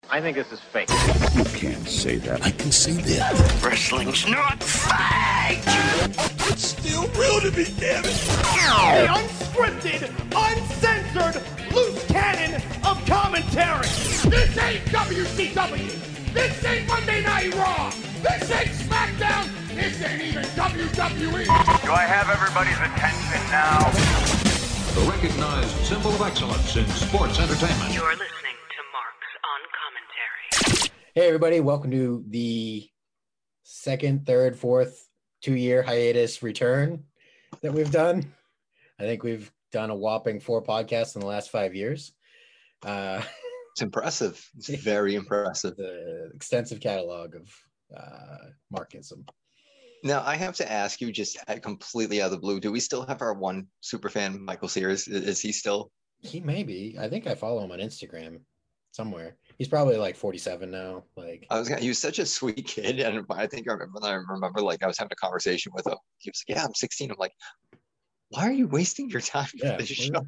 I think this is fake. You can't say that. I can say that. Wrestling's not fake! It's still real to me, damn it! The unscripted, uncensored, loose cannon of commentary. This ain't WCW. This ain't Monday Night Raw. This ain't SmackDown. This ain't even WWE. Do I have everybody's attention now? The recognized symbol of excellence in sports entertainment. You're listening to Marks on Commentary. Hey, everybody. Welcome to the second, third, fourth, 2-year hiatus return that we've done. I think we've done a whopping 4 podcasts in the last 5 years. It's impressive. It's very impressive. The extensive catalog of Markism. Now, I have to ask you, just completely out of the blue, do we still have our one super fan, Michael Sears? Is he still? He may be. I think I follow him on Instagram somewhere. He's probably like 47 now. He was such a sweet kid, and I remember like I was having a conversation with him. He was like, "Yeah, I'm 16." I'm like, "Why are you wasting your time for this show?"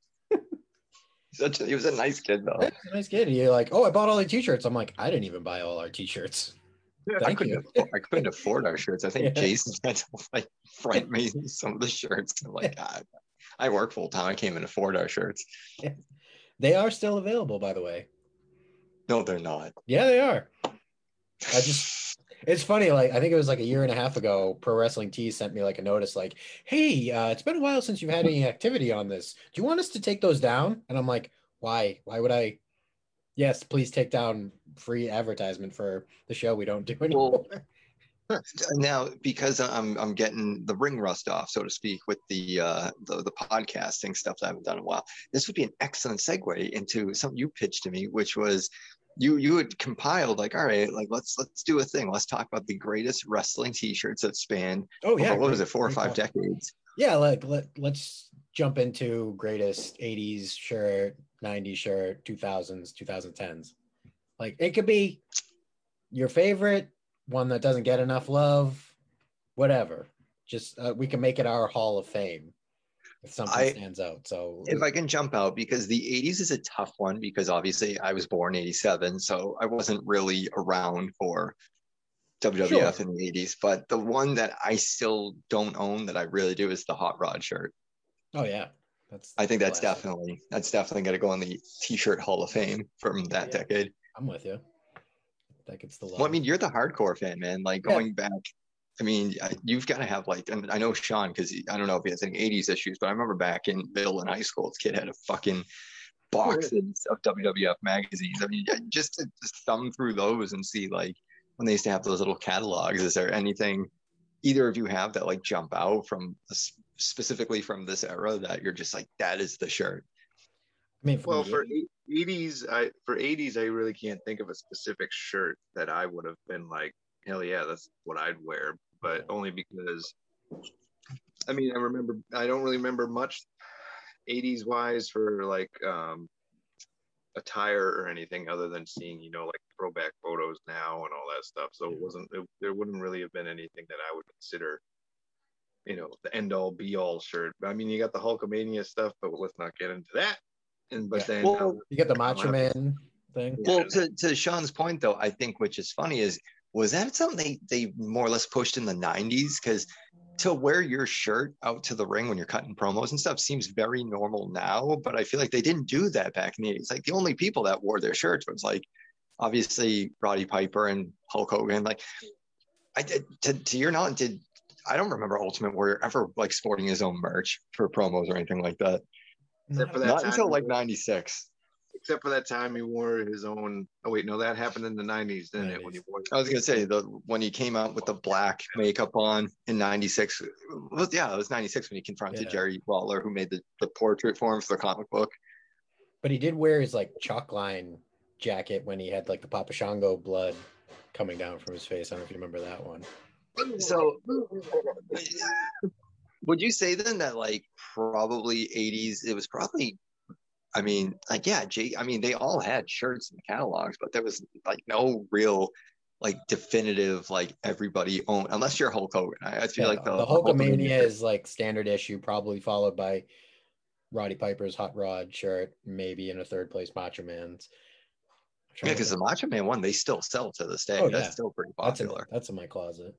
He was a nice kid, though. He's a nice kid. You're like, "Oh, I bought all the t-shirts." I'm like, "I didn't even buy all our t-shirts." I couldn't afford our shirts. I think Jason had to like front me some of the shirts. I'm like, God, I work full time. I can't even afford our shirts. They are still available, by the way. No, they're not. Yeah, they are. It's funny. Like, I think it was like a year and a half ago, Pro Wrestling Tees sent me like a notice like, "Hey, it's been a while since you've had any activity on this. Do you want us to take those down?" And I'm like, "Why? Why would I?" Yes, please take down free advertisement for the show we don't do anymore. Well, now, because I'm getting the ring rust off, so to speak, with the podcasting stuff that I haven't done in a while, this would be an excellent segue into something you pitched to me, which was you had compiled like, all right, like let's do a thing. Let's talk about the greatest wrestling T-shirts that span. What was it, 4 or 5 decades? Yeah, let's jump into greatest 80s shirt, 90s shirt, 2000s, 2010s. Like, it could be your favorite, one that doesn't get enough love, whatever. Just we can make it our Hall of Fame if something stands out. So if I can jump out, because the 80s is a tough one, because obviously I was born 87, so I wasn't really around for WWF in the 80s. But the one that I still don't own that I really do is the Hot Rod shirt. Oh yeah. I think that's definitely going to go on the T-shirt Hall of Fame from that decade. I'm with you. That gets the love. Well, I mean, you're the hardcore fan, man. Like, going back, I mean, you've got to have like, and I know Sean, because I don't know if he has any 80s issues, but I remember back in middle and high school, this kid had a fucking box of WWF magazines. I mean, just to thumb through those and see like when they used to have those little catalogs. Is there anything either of you have that like jump out from specifically from this era that you're just like, that is the shirt? I mean, for 80s, I really can't think of a specific shirt that I would have been like, hell yeah, that's what I'd wear. But only because, I mean, I don't really remember much 80s wise for like attire or anything other than seeing, like throwback photos now and all that stuff. So there wouldn't really have been anything that I would consider, the end all be all shirt. I mean, you got the Hulkamania stuff, but let's not get into that. Then you get the Macho Man thing. Well, to Sean's point though, I think which is funny was that something they more or less pushed in the 90s? Because to wear your shirt out to the ring when you're cutting promos and stuff seems very normal now, but I feel like they didn't do that back in the 80s. Like, the only people that wore their shirts was like obviously Roddy Piper and Hulk Hogan. Like, to your knowledge, I don't remember Ultimate Warrior ever like sporting his own merch for promos or anything like that. Not until like 96. Except for that time he wore his own. Oh wait, no, that happened in the 90s, didn't it? When he wore. I was gonna say when he came out with the black makeup on in 96. It was 96 when he confronted Jerry Lawler, who made the portrait for him for the comic book. But he did wear his like chalk line jacket when he had like the Papa Shango blood coming down from his face. I don't know if you remember that one. So would you say then that like probably 80s, it was probably, I mean, like, they all had shirts in the catalogs, but there was like no real like definitive, like everybody owned, unless you're Hulk Hogan. I feel like the Hulkamania is like standard issue, probably followed by Roddy Piper's Hot Rod shirt, maybe in a third place Macho Man's. Yeah, because the Macho Man one, they still sell to this day. Oh, yeah. That's still pretty popular. That's in my closet.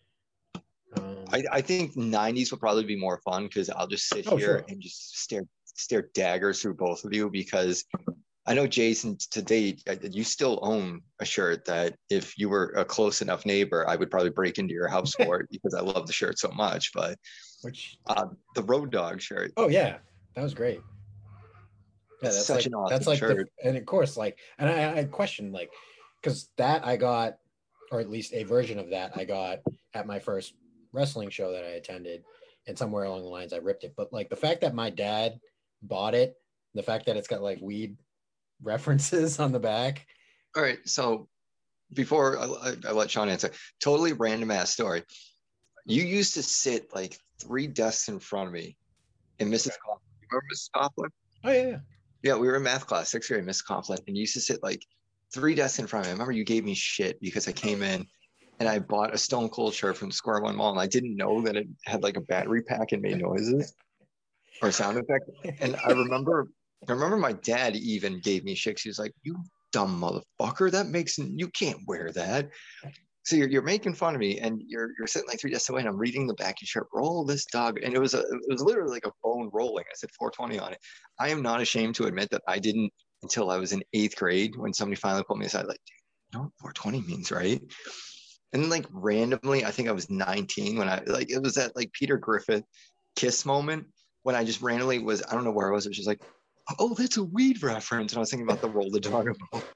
I think 90s will probably be more fun because I'll just sit here and just stare daggers through both of you, because I know, Jason, to date, you still own a shirt that if you were a close enough neighbor, I would probably break into your house for it because I love the shirt so much. But the Road Dogg shirt. Oh, yeah. That was great. Yeah, that's such an awesome shirt. And of course, like, and I questioned, like, because that I got, or at least a version of that I got at my first wrestling show that I attended, and somewhere along the lines I ripped it. But like the fact that my dad bought it, the fact that it's got like weed references on the back. All right, so before I let Sean answer, totally random ass story. You used to sit like 3 desks in front of me in Mrs. Coughlin. You remember Mrs. Coughlin? Oh, yeah. Yeah, we were in math class, 6th grade, Mrs. Coughlin, and you used to sit like 3 desks in front of me. I remember you gave me shit because I came in and I bought a Stone Cold shirt from Square One Mall, and I didn't know that it had like a battery pack and made noises or sound effect. And I remember my dad even gave me shit. He was like, "You dumb motherfucker, you can't wear that." So you're making fun of me, and you're sitting like 3 desks away, and I'm reading the back of your shirt. Roll this dog, and it was literally like a bone rolling. I said 420 on it. I am not ashamed to admit that I didn't until I was in 8th grade when somebody finally pulled me aside, like, "Dude, you know what 420 means, right?" And then like randomly, I think I was 19 when it was that like Peter Griffin Kiss moment when I just randomly was, I don't know where I was. It was just like, "Oh, that's a weed reference," and I was thinking about the Roll the Dog.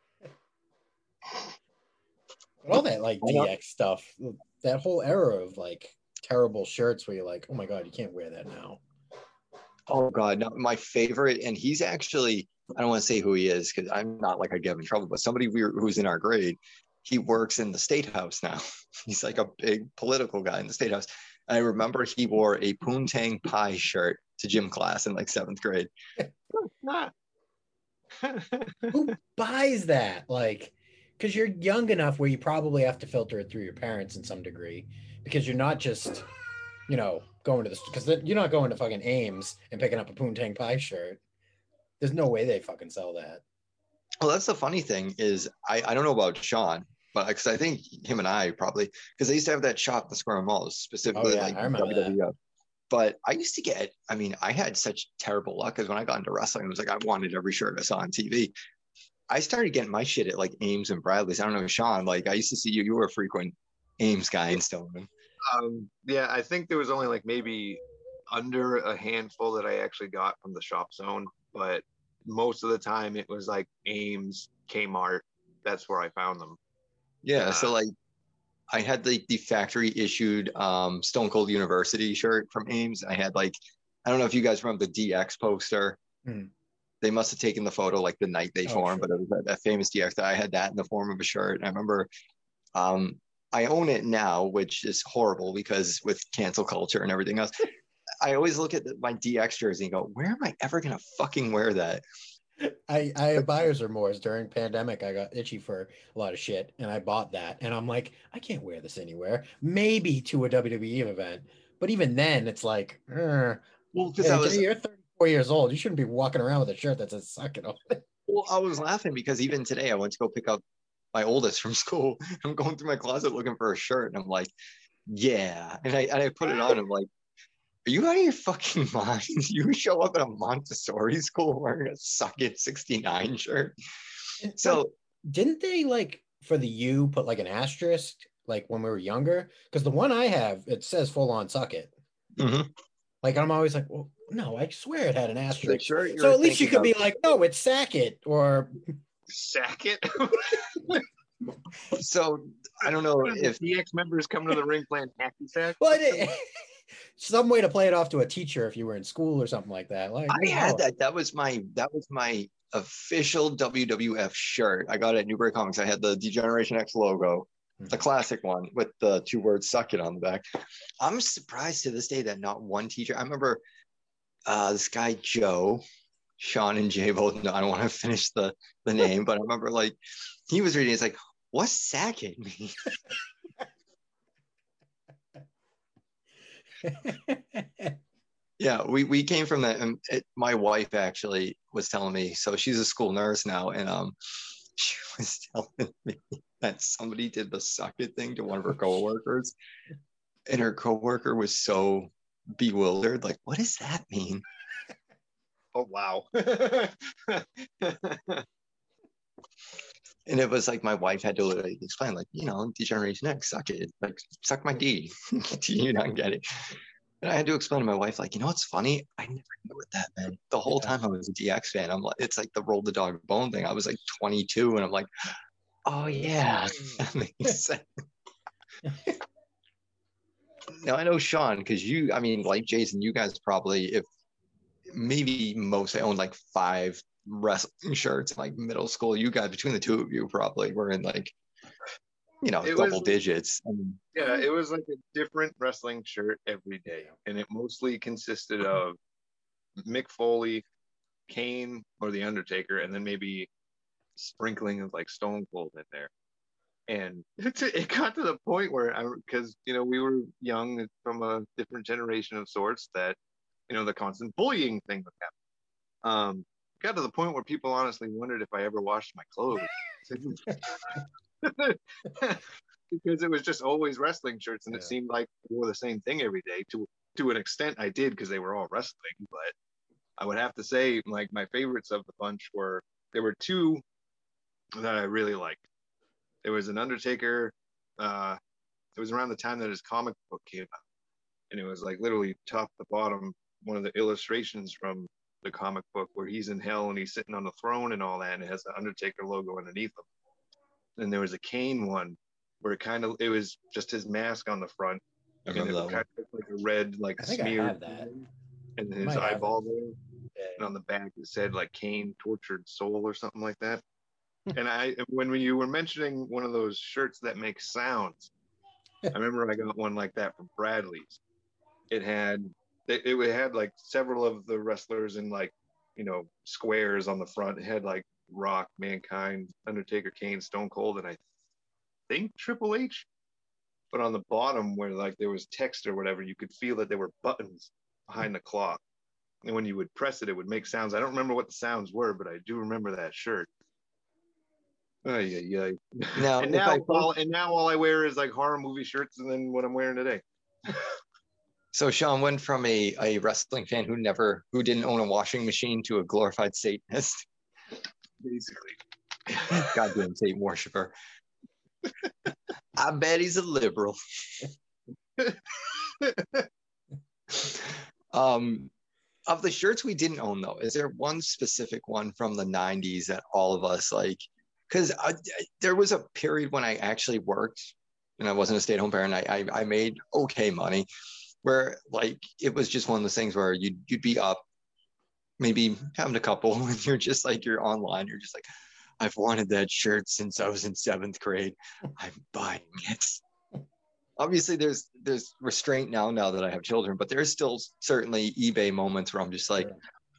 All that like DX stuff, that whole era of like terrible shirts where you're like, "Oh my God, you can't wear that now." Oh God, no, my favorite, and he's actually, I don't want to say who he is because I'm not like I'd get him in trouble, but somebody who's in our grade, he works in the State House now. He's like a big political guy in the State House. And I remember he wore a Poontang Pie shirt to gym class in like 7th grade. Who buys that? Like, because you're young enough where you probably have to filter it through your parents in some degree, because you're not just, going to because you're not going to fucking Ames and picking up a Poontang Pie shirt. There's no way they fucking sell that. Well, that's the funny thing is I don't know about Sean, but because I think him and I probably, because they used to have that shop at the Square Mall, specifically like I remember WWF. that. But I used to get, I had such terrible luck because when I got into wrestling, it was like I wanted every shirt I saw on TV. I started getting my shit at like Ames and Bradley's. I don't know, Sean, like I used to see you were a frequent Ames guy in Stoneman. Yeah, I think there was only like maybe under a handful that I actually got from the Shop Zone, but most of the time it was like Ames, Kmart. That's where I found them. Yeah, so like I had the factory issued Stone Cold University shirt from Ames. I had like, I don't know if you guys remember the DX poster. They must have taken the photo like the night they formed, but it was that famous DX. I had that in the form of a shirt. And I remember I own it now, which is horrible because with cancel culture and everything else, I always look at my DX jersey and go, where am I ever going to fucking wear that? I have buyer's remorse. During pandemic, I got itchy for a lot of shit, and I bought that. And I'm like, I can't wear this anywhere. Maybe to a WWE event, but even then, it's like, well, because you're 34 years old, you shouldn't be walking around with a shirt that says "suck it up." Well, I was laughing because even today, I went to go pick up my oldest from school. I'm going through my closet looking for a shirt, and I'm like, yeah, and I put it on. I'm like, are you out of your fucking mind? You show up at a Montessori school wearing a "Suck It" 69 shirt. So didn't they like for the U put like an asterisk like when we were younger? Because the one I have, it says full on "Suck It." Mm-hmm. Like I'm always like, well, no, I swear it had an asterisk. Sure so at least you could be like, no, it's "Sack It" or "Sack It." So I don't know if DX members come to the ring playing hacky sack. Well, some way to play it off to a teacher if you were in school or something like that. Like I had that. That was my official WWF shirt. I got it at Newbury Comics. I had the Degeneration X logo, the classic one with the 2 words "Suck It" on the back. I'm surprised to this day that not one teacher. I remember this guy Joe, Sean and Jay both know. I don't want to finish the name, but I remember like he was reading. It's like, what's "Sack It" mean? Yeah, we came from that. And my wife actually was telling me, so she's a school nurse now, and she was telling me that somebody did the suck it thing to one of her coworkers, and her coworker was so bewildered, like, what does that mean? Oh wow. And it was like my wife had to literally explain, like, Degeneration X, suck it, like suck my D. Do you not get it? And I had to explain to my wife, like, what's funny? I never knew what that meant. The whole time I was a DX fan, I'm like, it's like the roll the dog bone thing. I was like 22, and I'm like, oh yeah, that makes sense. Now I know Sean, because like Jason, you guys probably, if maybe most, I owned like 5 wrestling shirts in like middle school. You guys, between the two of you, probably were in like, double digits. Yeah, it was like a different wrestling shirt every day, and it mostly consisted of Mick Foley, Kane, or The Undertaker, and then maybe sprinkling of like Stone Cold in there. And it got to the point where, because we were young from a different generation of sorts, that the constant bullying thing would happen. Got to the point where people honestly wondered if I ever washed my clothes. Because it was just always wrestling shirts, and it seemed like I wore the same thing every day. To an extent I did, because they were all wrestling, but I would have to say, like, my favorites of the bunch there were 2 that I really liked. There was an Undertaker, it was around the time that his comic book came out, and it was like literally top to bottom one of the illustrations from the comic book where he's in hell and he's sitting on the throne and all that, and it has the Undertaker logo underneath him. And there was a Kane one where it was just his mask on the front, and it kind of looked like a red, like, smear, and his eyeball there. Yeah. And on the back it said like Kane Tortured Soul or something like that. And when you were mentioning one of those shirts that makes sounds, I remember I got one like that from Bradley's. It had like several of the wrestlers in like, squares on the front. It had like Rock, Mankind, Undertaker, Kane, Stone Cold, and I think Triple H. But on the bottom, where like there was text or whatever, you could feel that there were buttons behind the cloth, and when you would press it, it would make sounds. I don't remember what the sounds were, but I do remember that shirt. Yeah. Now all I wear is like horror movie shirts, and then what I'm wearing today. So Sean went from a wrestling fan who didn't own a washing machine to a glorified Satanist. Basically. Goddamn Satan worshiper. I bet he's a liberal. Of the shirts we didn't own, though, is there one specific one from the 90s that all of us like? Because there was a period when I actually worked, and I wasn't a stay-at-home parent. I made okay money, where like it was just one of those things where you'd be up, maybe having a couple, and you're online, you're just like, I've wanted that shirt since I was in 7th grade. I'm buying it. Obviously, there's restraint now that I have children, but there's still certainly eBay moments where I'm just like,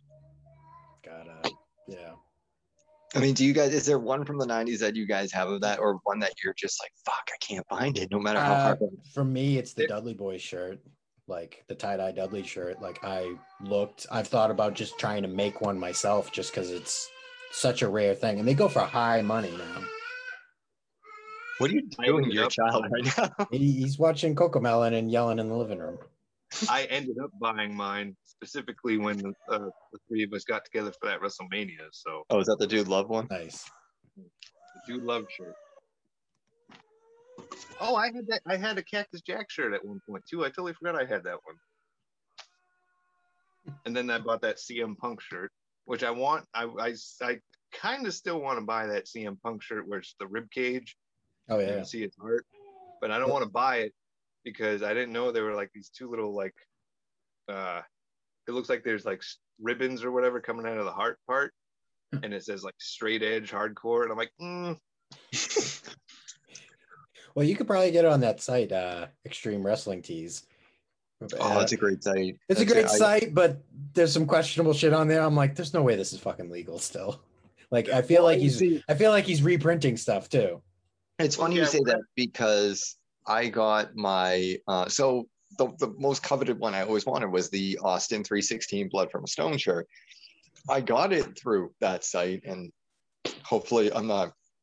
yeah. I mean, is there one from the 90s that you guys have of that, or one that you're just like, fuck, I can't find it, no matter how hard? For me, it's the Dudley Boys shirt, like the tie-dye Dudley shirt. Like I've thought about just trying to make one myself, just because it's such a rare thing, and they go for high money now. What are you doing to your child right now? He's watching Cocomelon and yelling in the living room. I ended up buying mine specifically when the 3 of us got together for that WrestleMania. So. Oh, is that the Dude Love one? Nice. The Dude Love shirt. Oh, I had that. I had a Cactus Jack shirt at one point too. I totally forgot I had that one. And then I bought that CM Punk shirt, which I want. I kind of still want to buy that CM Punk shirt where it's the rib cage. Oh yeah. You can see its heart, but I don't want to buy it because I didn't know there were like these 2 little like. It looks like there's like ribbons or whatever coming out of the heart part, and it says like straight edge hardcore, and I'm like, Well, you could probably get it on that site, Extreme Wrestling Tees. Oh, that's a great site. It's a great site, but there's some questionable shit on there. I'm like, there's no way this is fucking legal still. Like, I feel like he's reprinting stuff too. It's funny you say that, because I got my so the most coveted one I always wanted was the Austin 316 Blood from a Stone shirt. I got it through that site, and hopefully I'm not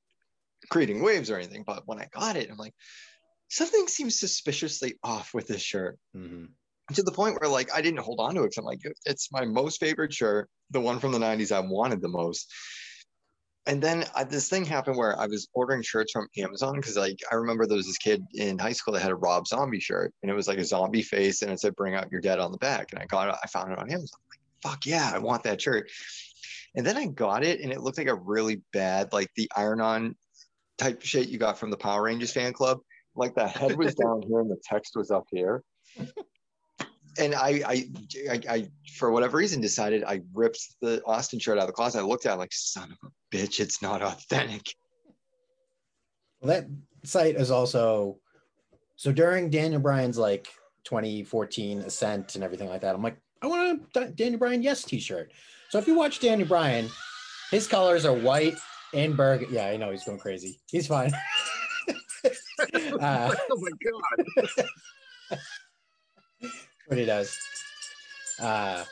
creating waves or anything, but when I got it, I'm like, something seems suspiciously off with this shirt. Mm-hmm. To the point where like I didn't hold on to it. I'm like, it's my most favorite shirt, the one from the 90s I wanted the most. And then this thing happened where I was ordering shirts from Amazon because like I remember there was this kid in high school that had a Rob Zombie shirt, and it was like a zombie face and it said "Bring out your dead" on the back. And I found it on Amazon. I'm like, fuck yeah, I want that shirt. And then I got it, and it looked like a really bad, like the iron-on type shit you got from the Power Rangers fan club. Like the head was down here and the text was up here. And I for whatever reason decided I ripped the Austin shirt out of the closet. I looked at it like, son of a bitch, it's not authentic. Well, that site is also, so during Daniel Bryan's like 2014 ascent and everything like that, I'm like, I want a Daniel Bryan Yes t-shirt. So if you watch Daniel Bryan, his colors are white and burgundy. Yeah, I know he's going crazy. He's fine. Oh my God. What he does. But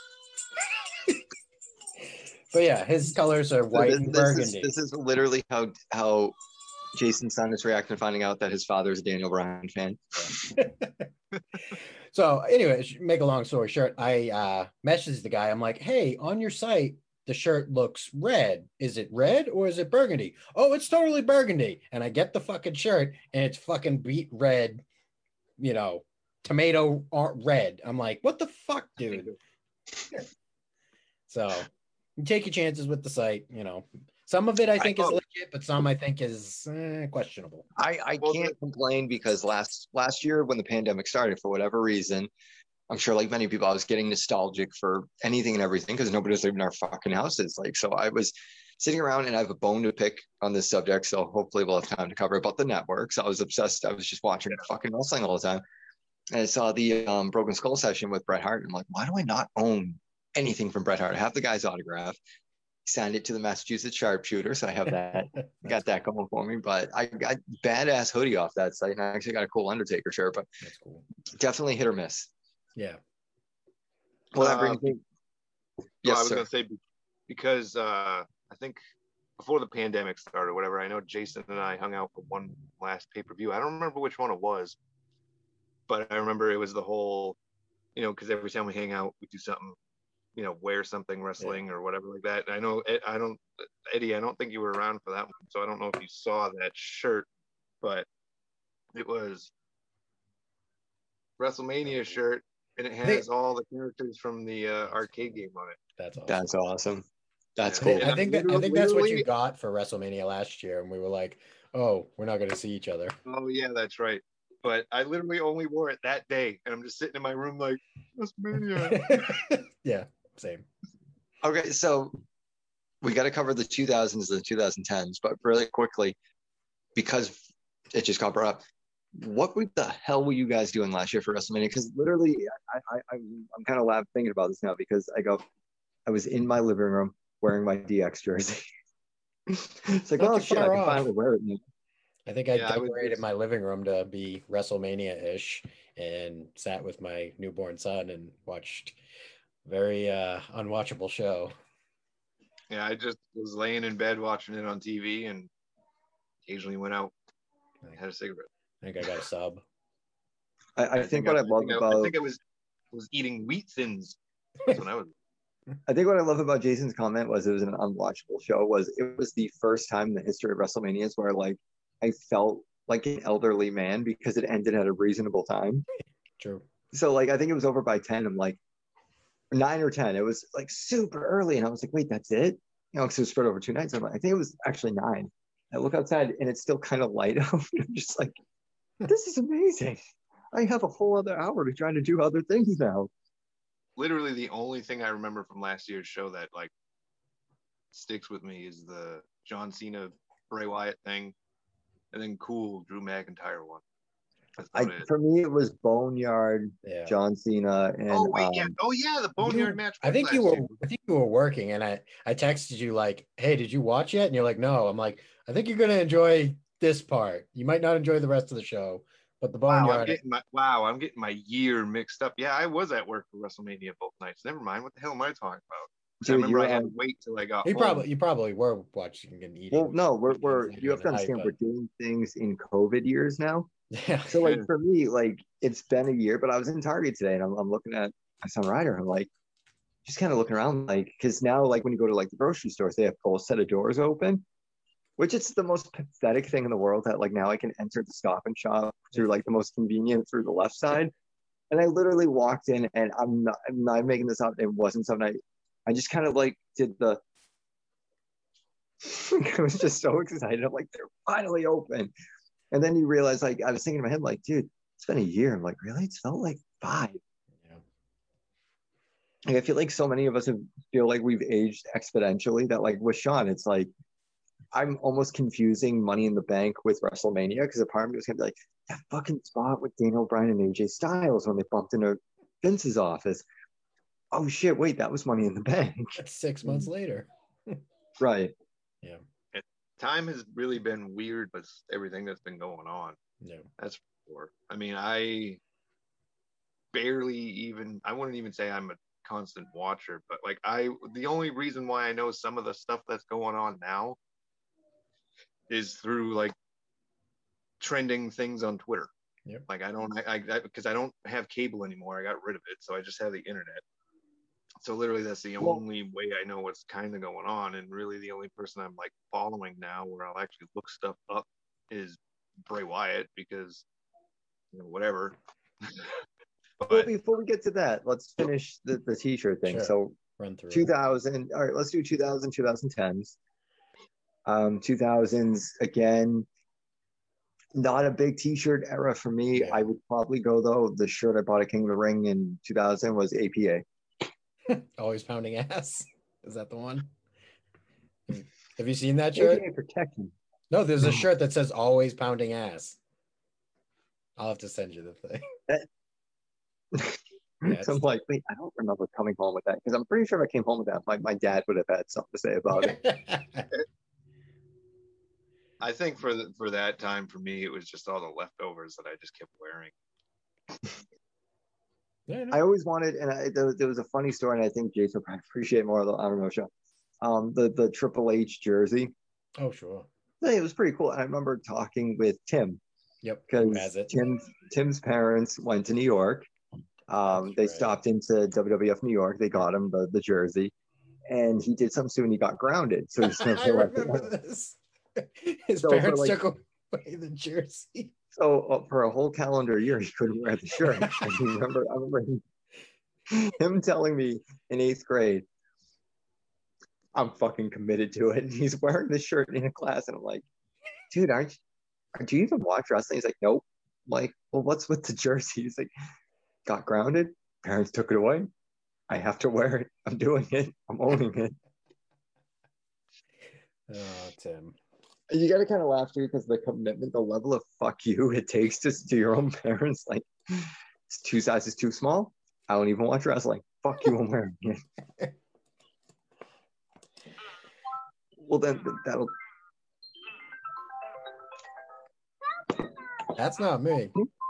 yeah, his colors are white and burgundy. This is literally how Jason's son is reacting to finding out that his father is a Daniel Bryan fan. So anyway, make a long story short, I messaged the guy. I'm like, hey, on your site, the shirt looks red. Is it red or is it burgundy? Oh, it's totally burgundy. And I get the fucking shirt and it's fucking beet red, tomato red. I'm like, what the fuck, dude? So you take your chances with the site. Some of it I think is legit, but some I think is questionable. I can't complain because last year when the pandemic started, for whatever reason, I'm sure like many people, I was getting nostalgic for anything and everything because nobody was leaving our fucking houses. Like, so I was sitting around and I have a bone to pick on this subject. So hopefully we'll have time to cover about the networks. I was obsessed. I was just watching fucking wrestling all the time. And I saw the Broken Skull session with Bret Hart. And I'm like, why do I not own anything from Bret Hart? I have the guy's autograph. He signed it to the Massachusetts Sharpshooter. So I have that. Got that going for me. But I got badass hoodie off that site. And I actually got a cool Undertaker shirt. But that's cool. Definitely hit or miss. Yeah. Well, that brings me. Yes, I was going to say, because I think before the pandemic started or whatever, I know Jason and I hung out for one last pay-per-view. I don't remember which one it was, but I remember it was the whole, because every time we hang out, we do something, wear something wrestling or whatever like that. And I know, Eddie, I don't think you were around for that one, so I don't know if you saw that shirt, but it was WrestleMania shirt. And it has all the characters from the arcade game on it. That's awesome. That's awesome. That's cool. I think that's what you got for WrestleMania last year, and we were like, "Oh, we're not going to see each other." Oh yeah, that's right. But I literally only wore it that day, and I'm just sitting in my room like WrestleMania. Yeah, same. Okay, so we got to cover the 2000s and the 2010s, but really quickly, because it just got brought up. What the hell were you guys doing last year for WrestleMania? Because literally, I'm kind of laughing thinking about this now because I was in my living room wearing my DX jersey. It's like, oh shit, I can finally wear it now. I think I decorated my living room to be WrestleMania-ish and sat with my newborn son and watched a very unwatchable show. Yeah, I just was laying in bed watching it on TV and occasionally went out and had a cigarette. I think I got a sub. I think what I love about... I think I was eating wheat thins. That's when I was... I think what I love about Jason's comment was it was an unwatchable show. It was the first time in the history of WrestleManias where like I felt like an elderly man because it ended at a reasonable time. True. So like I think it was over by 10. I'm like 9 or 10. It was like super early, and I was like, wait, that's it? Because it was spread over 2 nights. I think it was actually 9. I look outside and it's still kind of light out. I'm just like, this is amazing. I have a whole other hour to try to do other things now. Literally the only thing I remember from last year's show that like sticks with me is the John Cena Bray Wyatt thing, and then cool Drew McIntyre one. For me, it was Boneyard, John Cena, and the Boneyard match. I think you were working, and I texted you like, "Hey, did you watch yet?" And you're like, "No." I'm like, "I think you're gonna enjoy this part. You might not enjoy the rest of the show, but the Boneyard." I'm getting my year mixed up. Yeah, I was at work for WrestleMania both nights. Never mind. What the hell am I talking I remember I had to wait till I got home. You probably were watching and eating. Well, no, you have to understand we're doing things in COVID years now. Yeah. So like for me, like it's been a year, but I was in Target today and I'm looking at my son Ryder. I'm like, just kind of looking around, like, because now like when you go to like the grocery stores, they have full set of doors open, which it's the most pathetic thing in the world that like now I can enter the Stop and Shop through like the most convenient through the left side. And I literally walked in, and I'm not making this up. It wasn't something I just kind of like did the. I was just so excited. I'm like, they're finally open. And then you realize, like, I was thinking in my head, like, dude, it's been a year. I'm like, really? It's felt like 5. Yeah. Like, I feel like so many of us feel like we've aged exponentially. That like with Sean, it's like I'm almost confusing Money in the Bank with WrestleMania, because a part of me was gonna be like, that fucking spot with Daniel Bryan and AJ Styles when they bumped into Vince's office. Oh shit, wait, that was Money in the Bank. That's 6 months later. Right. Yeah. Time has really been weird with everything that's been going on. Yeah. That's for sure. I mean, I wouldn't even say I'm a constant watcher, but like the only reason why I know some of the stuff that's going on now is through like trending things on Twitter. Yep. Like because I don't have cable anymore. I got rid of it, so I just have the internet. So literally that's the only way I know what's kind of going on, and really the only person I'm like following now where I'll actually look stuff up is Bray Wyatt, because whatever. But well, before we get to that, let's finish the t-shirt thing. Sure. So run through 2000. All right, let's do 2000, 2010s. 2000s again. Not a big t-shirt era for me. Yeah. I would probably go though. The shirt I bought at King of the Ring in 2000 was APA. Always pounding ass. Is that the one? Have you seen that shirt? APA protection. No, there's a shirt that says always pounding ass. I'll have to send you the thing. So I'm like, wait, I don't remember coming home with that, because I'm pretty sure if I came home with that, my dad would have had something to say about it. I think for that time, for me, it was just all the leftovers that I just kept wearing. Yeah, I always wanted, and there was a funny story, and I think Jason would probably appreciate more of the, I don't know, show. The Triple H jersey. Oh, sure. It was pretty cool. And I remember talking with Tim. Yep. Because Tim's parents went to New York. They stopped into WWF New York. They got him the jersey, and he did something soon. He got grounded. So he's I remember this. His parents took away the jersey. So for a whole calendar year, he couldn't wear the shirt. And I remember him telling me in 8th grade, I'm fucking committed to it. And he's wearing this shirt in a class, and I'm like, dude, do you even watch wrestling? He's like, nope. I'm like, well, what's with the jersey? He's like, got grounded. Parents took it away. I have to wear it. I'm doing it. I'm owning it. Oh, Tim. You got to kind of laugh too, because the commitment, the level of fuck you it takes to your own parents. Like, it's 2 sizes too small. I don't even watch wrestling. Fuck you, I'm wearing it. Well, then that'll. That's not me.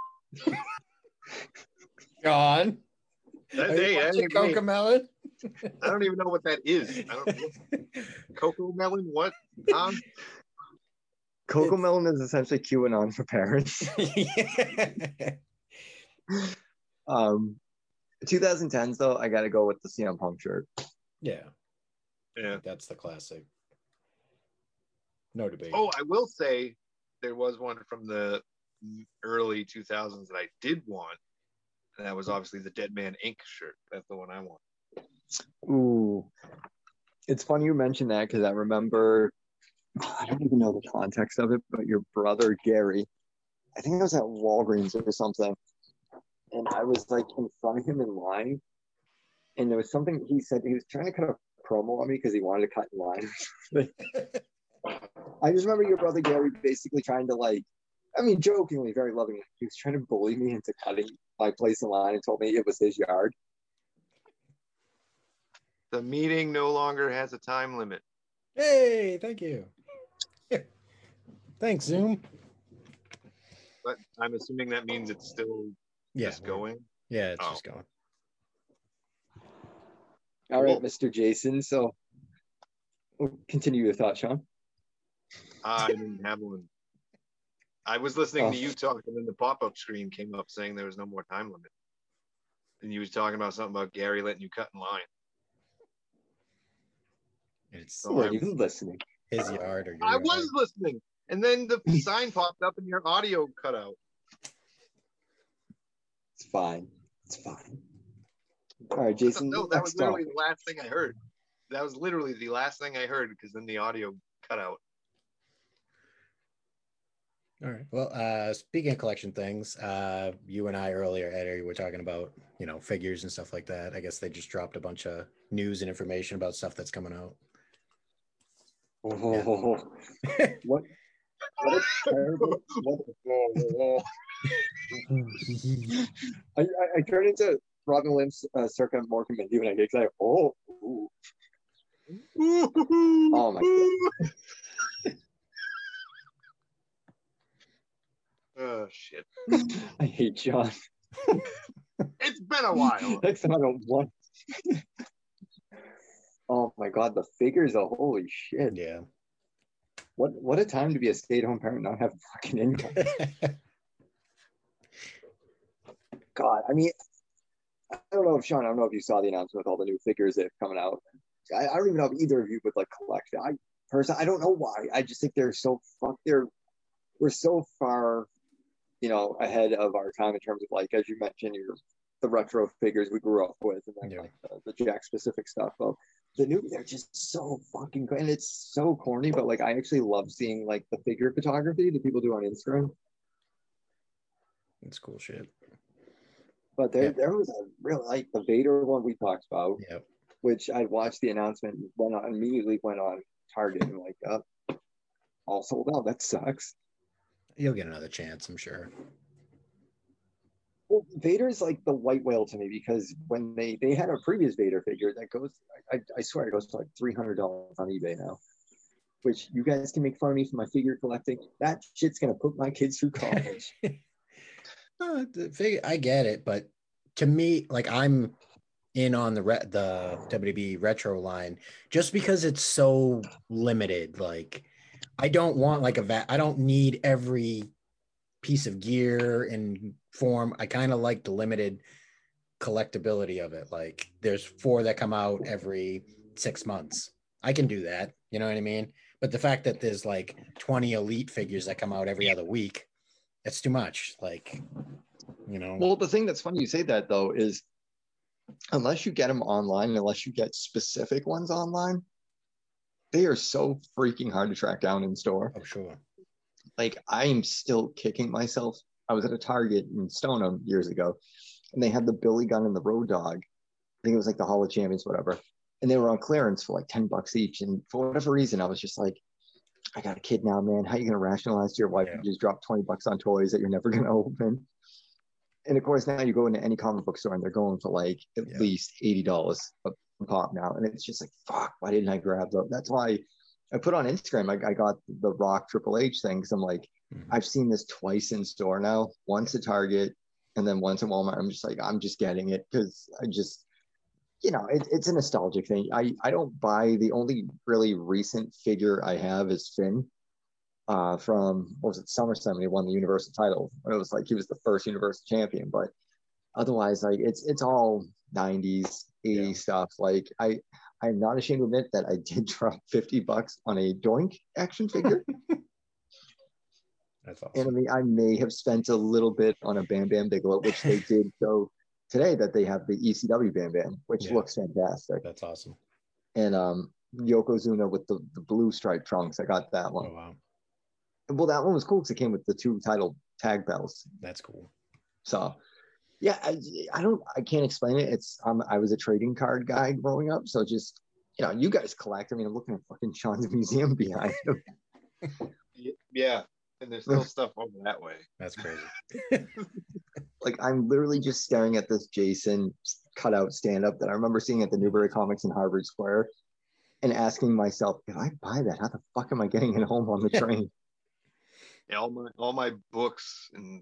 Gone. Coco Melon? I don't even know what that is. Coco Melon? What? Coco Melon is essentially QAnon for parents. 2010s though, I got to go with the CM Punk shirt. Yeah, that's the classic. No debate. Oh, I will say there was one from the early 2000s that I did want, and that was obviously the Dead Man Inc. shirt. That's the one I want. Ooh, it's funny you mentioned that, because I remember, I don't even know the context of it, but your brother Gary, I think I was at Walgreens or something, and I was like in front of him in line, and there was something he said. He was trying to cut a promo on me because he wanted to cut in line. I just remember your brother Gary basically trying to, like, I mean, jokingly, very lovingly, he was trying to bully me into cutting my place in line and told me it was his yard. The meeting no longer has a time limit. Hey, thank you. Thanks, Zoom. But I'm assuming that means it's still just going? Yeah, it's just going. All right, Mr. Jason. So we'll continue your thought, Sean. I didn't have one. I was listening to you talk, and then the pop-up screen came up saying there was no more time limit. And you was talking about something about Gary letting you cut in line. Were you listening? His yard or your I yard? was listening. And then the sign popped up and your audio cut out. It's fine. It's fine. All right, Jason. No, that was literally the last thing I heard. That was literally the last thing I heard because then the audio cut out. All right. Well, speaking of collection things, you and I earlier, Eddie, were talking about, figures and stuff like that. I guess they just dropped a bunch of news and information about stuff that's coming out. Oh, yeah. What a terrible. I turned into Robin Williams circa Morgan Mindy when I get excited. Oh my God. Oh, shit. I hate John. It's been a while. Next time I don't want. Oh my God, the figures are holy shit. Yeah. What a time to be a stay-at-home parent and not have fucking income. God, I mean, I don't know if Sean, I don't know if you saw the announcement with all the new figures that have coming out. I don't even know if either of you would like collect it. I don't know why. I just think they're so we're so far, ahead of our time in terms of, like, as you mentioned, the retro figures we grew up with, and then like the Jack specific stuff. Well, the new, they're just so fucking great, and it's so corny, but like I actually love seeing like the figure photography that people do on Instagram. It's cool shit. But there was a real, like, the Vader one we talked about, which I watched the announcement and immediately went on Target and like, all sold out. That sucks. You'll get another chance, I'm sure. Well, Vader's like the white whale to me because when they had a previous Vader figure that goes, I swear it goes to like $300 on eBay now, which you guys can make fun of me for my figure collecting. That shit's going to put my kids through college. I get it, but to me, like, I'm in on the WB retro line just because it's so limited. Like, I don't want like I don't need every piece of gear and form. I kind of like the limited collectability of it. Like, there's 4 that come out every 6 months. I can do that. You know what I mean? But the fact that there's like 20 elite figures that come out every other week, it's too much. Like, Well, the thing that's funny you say that though is unless you get them online, unless you get specific ones online, they are so freaking hard to track down in store. Oh, sure. Like, I'm still kicking myself. I was at a Target in Stoneham years ago, and they had the Billy Gunn and the Road Dog. I think it was like the Hall of Champions, whatever. And they were on clearance for like $10 each. And for whatever reason, I was just like, I got a kid now, man. How are you going to rationalize to your wife? You just drop $20 on toys that you're never going to open. And of course, now you go into any comic book store and they're going for like at least $80 a pop now. And it's just like, fuck, why didn't I grab those? That's why I put on Instagram, I got the Rock Triple H thing because I'm like, I've seen this twice in store now, once at Target and then once at Walmart. I'm just like, I'm just getting it because I just, it's a nostalgic thing. I don't buy, the only really recent figure I have is Finn from, what was it, SummerSlam when he won the Universal title. It was like he was the first Universal champion, but otherwise, like, it's all 90s, 80s stuff. Like, I'm not ashamed to admit that I did drop $50 on a Doink action figure. That's awesome. And I mean, I may have spent a little bit on a Bam Bam Bigelow, which they did show today that they have the ECW Bam Bam, which looks fantastic. That's awesome. And Yokozuna with the blue striped trunks. I got that one. Oh, wow. Well, that one was cool because it came with the 2 title tag belts. That's cool. So, yeah, I can't explain it. It's I was a trading card guy growing up, so just, you guys collect. I mean, I'm looking at fucking Sean's museum behind him. Yeah, and there's still stuff over that way. That's crazy. Like, I'm literally just staring at this Jason cutout stand-up that I remember seeing at the Newbury Comics in Harvard Square and asking myself, if I buy that, how the fuck am I getting it home on the train? Yeah, all my books and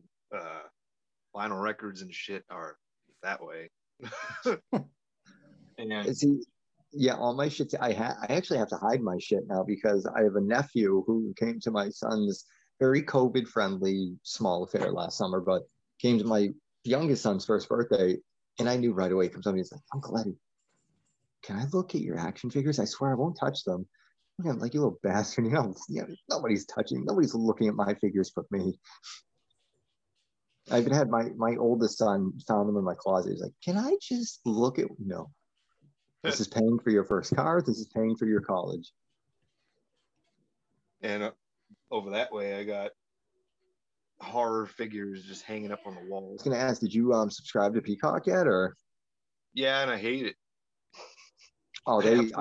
vinyl records and shit are that way. And see, Yeah, all my shit. I actually have to hide my shit now because I have a nephew who came to my son's very COVID friendly small affair last summer, but came to my youngest son's first birthday, and I knew right away from somebody. He's like, Uncle Eddie, can I look at your action figures? I swear I won't touch them. I'm like, you little bastard. Nobody's looking at my figures but me. I even had my oldest son found them in my closet. He's like, can I just look at? No. This is paying for your first car. This is paying for your college. And over that way, I got horror figures just hanging up on the wall. I was going to ask, did you subscribe to Peacock yet, or? Yeah, and I hate it. Oh,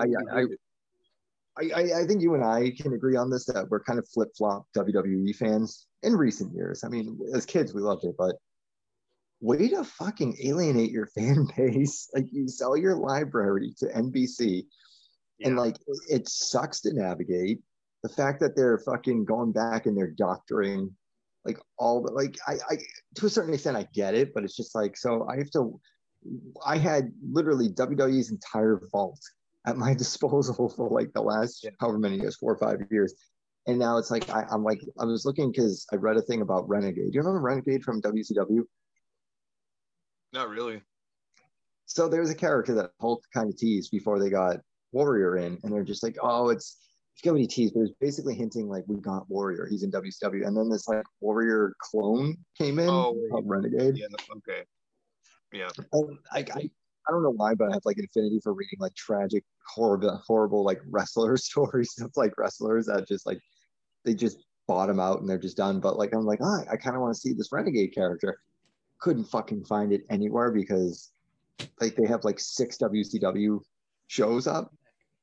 I think you and I can agree on this, that we're kind of flip-flop WWE fans in recent years. I mean, as kids, we loved it, but way to fucking alienate your fan base. Like, you sell your library to NBC, and like, it sucks to navigate. The fact that they're fucking going back and they're doctoring, like, all the, like, I to a certain extent, I get it, but it's just like, so I had literally WWE's entire vault at my disposal for like the last however many years, 4 or 5 years. And now it's like, I was looking because I read a thing about Renegade. Do you remember Renegade from WCW? Not really. So there was a character that Hulk kind of teased before they got Warrior in, and they're just like, oh, it's forget what he teased, but it was basically hinting like, we got Warrior, he's in WCW. And then this like Warrior clone came in called Renegade. Yeah, okay. Yeah. And I don't know why, but I have like an affinity for reading like tragic, horrible like wrestler stories of like wrestlers that just like, they just bottom out and they're just done. But like, I'm like, I kind of want to see this Renegade character. Couldn't fucking find it anywhere because like they have like 6 WCW shows up.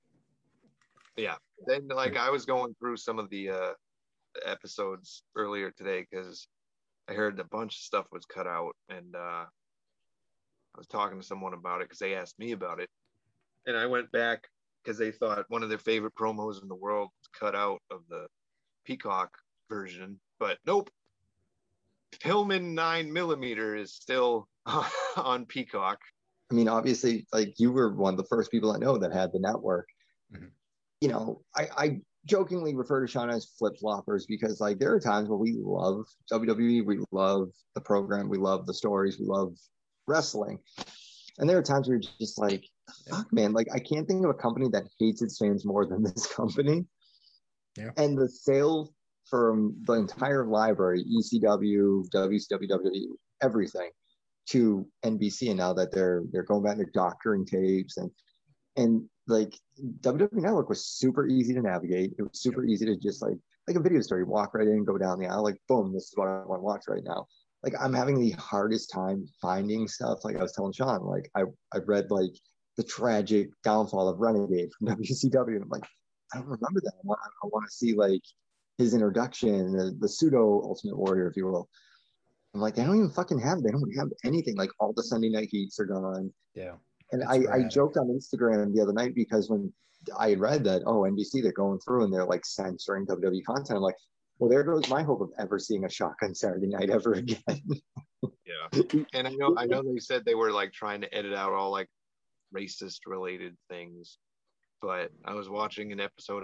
Yeah. Then like I was going through some of the episodes earlier today because I heard a bunch of stuff was cut out, and I was talking to someone about it because they asked me about it, and I went back because they thought one of their favorite promos in the world was cut out of the Peacock version, but nope. Pillman 9mm is still on Peacock. I mean, obviously, like, you were one of the first people I know that had the network. Mm-hmm. You know, I jokingly refer to Sean as flip-floppers because, like, there are times where we love WWE, we love the program, we love the stories, we love wrestling. And there are times where you're just like, fuck, man, like, I can't think of a company that hates its fans more than this company. Yeah. And the sales from the entire library, ECW, WCW, WWE, everything, to NBC, and now that they're going back, they're doctoring tapes, and like WWE Network was super easy to navigate. It was super easy to just like a video store. You walk right in, go down the aisle, like boom, this is what I want to watch right now. Like, I'm having the hardest time finding stuff. Like I was telling Sean, like I read like the tragic downfall of Renegade from WCW, and I'm like, I don't remember that. I want to see like his introduction, the pseudo Ultimate Warrior, if you will. I'm like, they don't even fucking have, they don't have anything. Like, all the Sunday night heats are gone. Yeah. And I joked on Instagram the other night because when I had read that, NBC, they're going through and they're like censoring WWE content. I'm like, well, there goes my hope of ever seeing a Shotgun Saturday Night ever again. Yeah. And I know they said they were like trying to edit out all like racist related things, but I was watching an episode.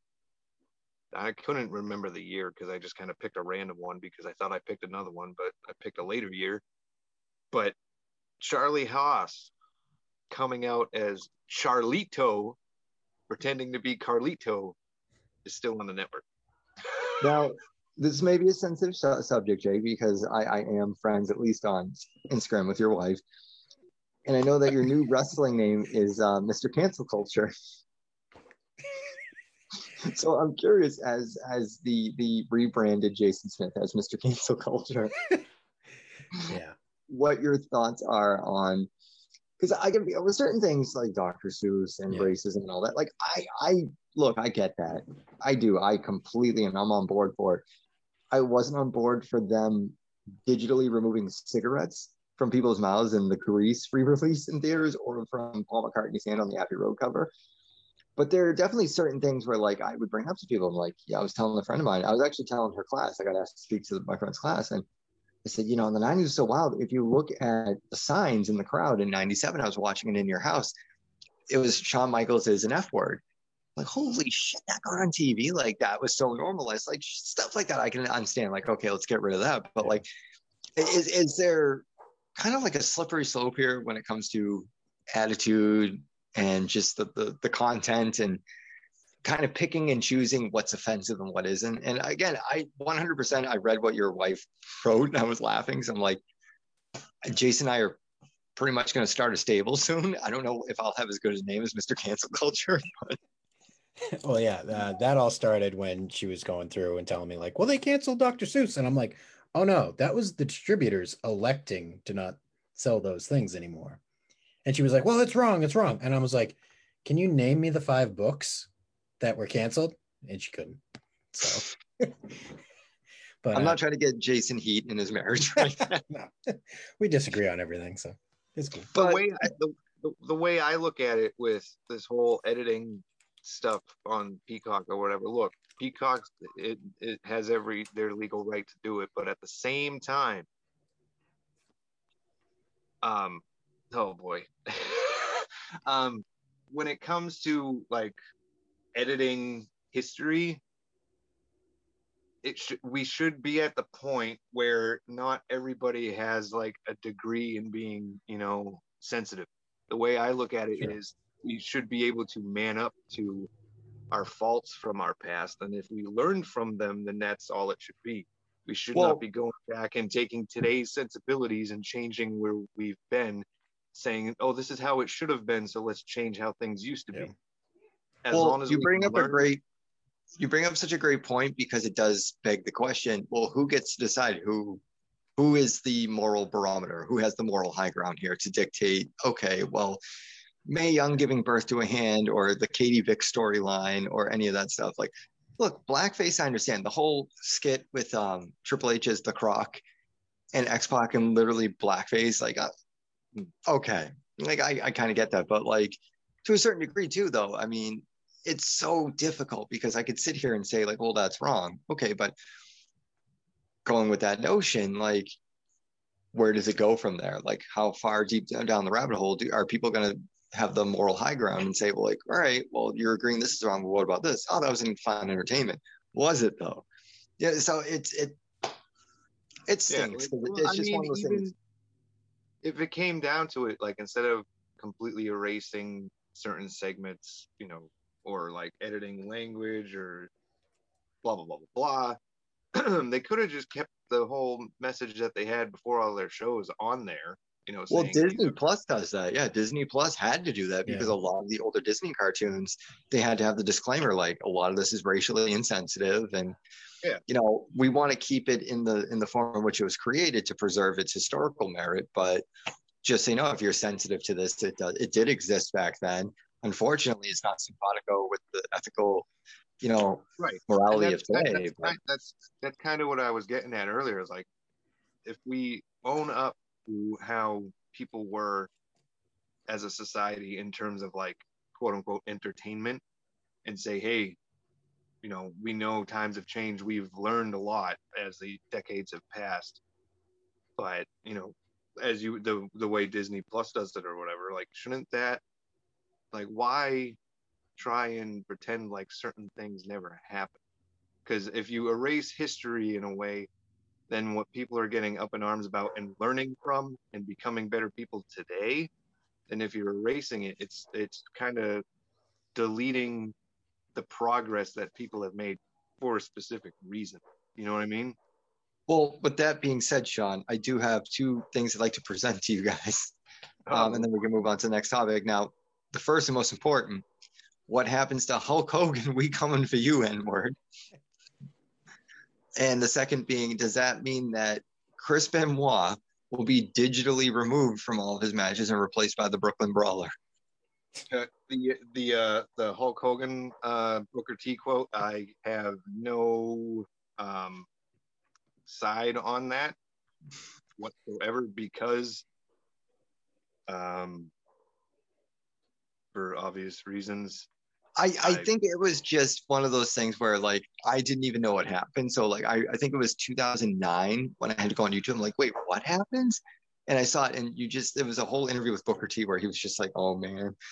I couldn't remember the year because I just kind of picked a random one because I thought I picked another one, but I picked a later year. But Charlie Haas coming out as Charlito, pretending to be Carlito, is still on the network. Now, this may be a sensitive subject, Jay, because I am friends, at least on Instagram, with your wife. And I know that your new wrestling name is Mr. Cancel Culture. So I'm curious, as the rebranded Jason Smith as Mr. Cancel Culture, yeah, what your thoughts are on, because I can be over certain things like Dr. Seuss and racism and all that. Like, I look, I get that. I do. I completely, and I'm on board for it. I wasn't on board for them digitally removing cigarettes from people's mouths in the Grease re-release in theaters, or from Paul McCartney's hand on the Abbey Road cover. But there are definitely certain things where, like, I would bring up to people. I'm like, I was telling a friend of mine, I was actually telling her class, I got asked to speak to my friend's class, and I said, in the 90s was so wild. If you look at the signs in the crowd in 97, I was watching it in your house, it was Shawn Michaels is an F word. Like, holy shit, that got on TV. Like, that was so normalized. Like, stuff like that I can understand. Like, okay, let's get rid of that. But like, is there kind of like a slippery slope here when it comes to attitude and just the content and kind of picking and choosing what's offensive and what isn't? And again, I 100% I read what your wife wrote and I was laughing. So I'm like, Jason and I are pretty much going to start a stable soon. I don't know if I'll have as good a name as Mr. Cancel Culture, but Well, yeah, that all started when she was going through and telling me like, well, they canceled Dr. Seuss. And I'm like, oh no, that was the distributors electing to not sell those things anymore. And she was like, well, it's wrong. It's wrong. And I was like, can you name me the 5 books that were canceled? And she couldn't. So, but I'm not trying to get Jason heat in his marriage right now. No, we disagree on everything. So it's cool. The way I look at it with this whole editing stuff on Peacock or whatever, look, Peacock, it has their legal right to do it, but at the same time, oh boy, when it comes to like editing history, we should be at the point where not everybody has like a degree in being, sensitive. The way I look at it is we should be able to man up to our faults from our past, and if we learn from them, then that's all it should be. We should not be going back and taking today's sensibilities and changing where we've been, saying, oh, this is how it should have been, so let's change how things used to be. As long as you bring up such a great point, because it does beg the question, well, who gets to decide who is the moral barometer, who has the moral high ground here to dictate, okay, well, Mae Young giving birth to a hand, or the Katie Vick storyline, or any of that stuff. Like, look, blackface, I understand. The whole skit with Triple H as the Croc and X-Pac and literally blackface, like, okay. Like, I kind of get that. But, like, to a certain degree, too, though, I mean, it's so difficult because I could sit here and say, like, well, that's wrong. Okay, but going with that notion, like, where does it go from there? Like, how far deep down the rabbit hole are people going to have the moral high ground and say, well, like, all right, well, you're agreeing this is wrong, but what about this? Oh, that was in fun entertainment. Was it though? Yeah. So it stinks. It's just one of those things. If it came down to it, like, instead of completely erasing certain segments, or like editing language or blah, blah, blah, blah, blah, they could have just kept the whole message that they had before all their shows on there. Well, Disney Plus does that. Yeah, Disney Plus had to do that because a lot of the older Disney cartoons, they had to have the disclaimer, like, a lot of this is racially insensitive, and we want to keep it in the form in which it was created to preserve its historical merit. But just so you know, if you're sensitive to this, it did exist back then. Unfortunately, it's not simpatico with the ethical, morality of today. That's kind of what I was getting at earlier. Is like, if we own up to how people were as a society in terms of, like, quote unquote entertainment, and say, hey, we know times have changed, we've learned a lot as the decades have passed, but as the way Disney Plus does it or whatever, like, shouldn't that, like, why try and pretend like certain things never happened? Because if you erase history in a way, then what people are getting up in arms about and learning from and becoming better people today, then if you're erasing it, it's kind of deleting the progress that people have made for a specific reason. You know what I mean? Well, with that being said, Sean, I do have 2 things I'd like to present to you guys. And then we can move on to the next topic. Now, the first and most important, what happens to Hulk Hogan? We coming for you, N-word. And the second being, does that mean that Chris Benoit will be digitally removed from all of his matches and replaced by the Brooklyn Brawler? The Hulk Hogan Booker T quote, I have no side on that whatsoever, because for obvious reasons, I think it was just one of those things where, like, I didn't even know what happened. So, like, I think it was 2009 when I had to go on YouTube. I'm like, wait, what happens? And I saw it, and it was a whole interview with Booker T where he was just like, oh man,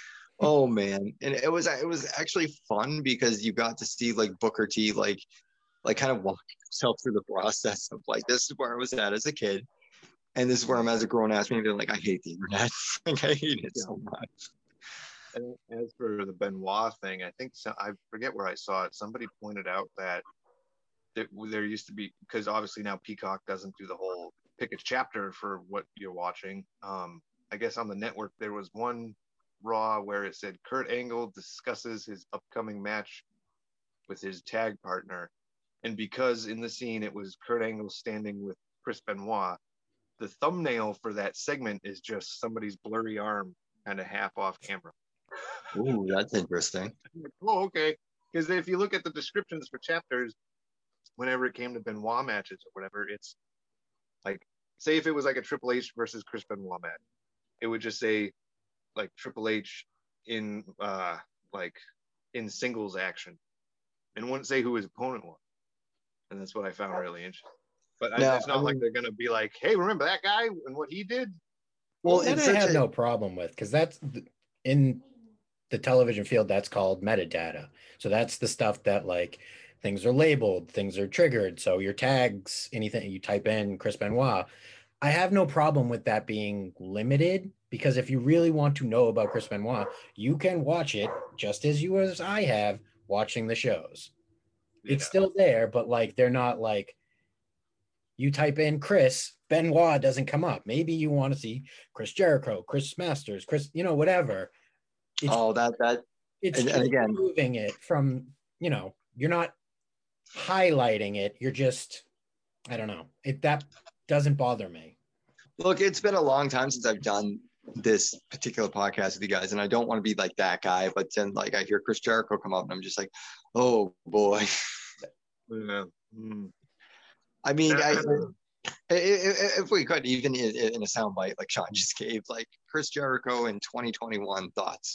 Oh man, and it was actually fun because you got to see like Booker T like kind of walk himself through the process of like, this is where I was at as a kid, and this is where I'm as a grown ass man. Like, I hate the internet. Like, I hate it so much. And as for the Benoit thing, I think I forget where I saw it. Somebody pointed out that there used to be, because obviously now Peacock doesn't do the whole pick a chapter for what you're watching. I guess on the network there was one Raw where it said Kurt Angle discusses his upcoming match with his tag partner, and because in the scene it was Kurt Angle standing with Chris Benoit, the thumbnail for that segment is just somebody's blurry arm kind of half off camera. Ooh, that's interesting. Oh, okay. Because if you look at the descriptions for chapters, whenever it came to Benoit matches or whatever, it's like, say if it was like a Triple H versus Chris Benoit match, it would just say like Triple H in in singles action, and wouldn't say who his opponent was. And that's what I found really interesting. But it's not like they're gonna be like, hey, remember that guy and what he did? Well, and I have no problem with, because that's in the television field, that's called metadata. So that's the stuff that like things are labeled, things are triggered. So your tags, anything you type in Chris Benoit, I have no problem with that being limited, because if you really want to know about Chris Benoit, you can watch it just as I have watching the shows. Yeah. It's still there, but like they're not like, you type in Chris Benoit doesn't come up. Maybe you want to see Chris Jericho, Chris Masters, Chris, whatever. It's again moving it from, you're not highlighting it. You're just, I don't know. That doesn't bother me. Look, it's been a long time since I've done this particular podcast with you guys, and I don't want to be like that guy, but then like I hear Chris Jericho come up and I'm just like, oh boy. Yeah. I mean, if we could, even in a soundbite like Sean just gave, like Chris Jericho in 2021 thoughts.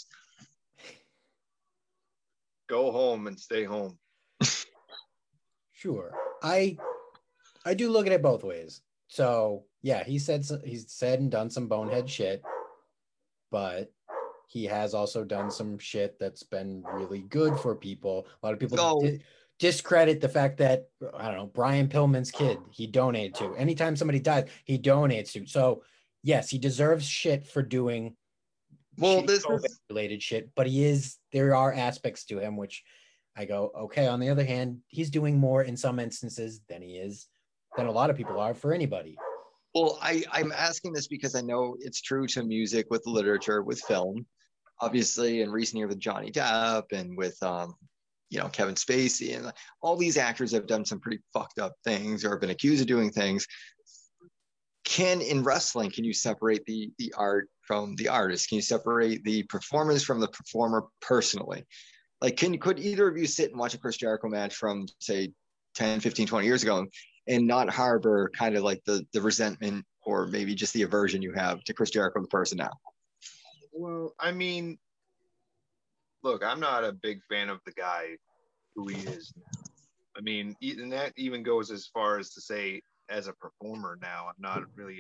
Go home and stay home. Sure. I do look at it both ways. So yeah, he's said and done some bonehead shit, but he has also done some shit that's been really good for people. A lot of people discredit the fact that, I don't know, Brian Pillman's kid, he donated to. Anytime somebody dies, he donates to. So yes, he deserves shit for doing this related shit, but there are aspects to him which I go, okay. On the other hand, he's doing more in some instances than a lot of people are for anybody. Well, I'm asking this because I know it's true to music, with literature, with film, obviously in recent years with Johnny Depp and with Kevin Spacey, and all these actors have done some pretty fucked up things or have been accused of doing things. In wrestling, can you separate the art from the artist? Can you separate the performance from the performer personally? Like, could either of you sit and watch a Chris Jericho match from, say, 10, 15, 20 years ago and not harbor kind of like the resentment or maybe just the aversion you have to Chris Jericho, the person now? Well, I mean, look, I'm not a big fan of the guy who he is now. I mean, and that even goes as far as to say, as a performer now, I'm not really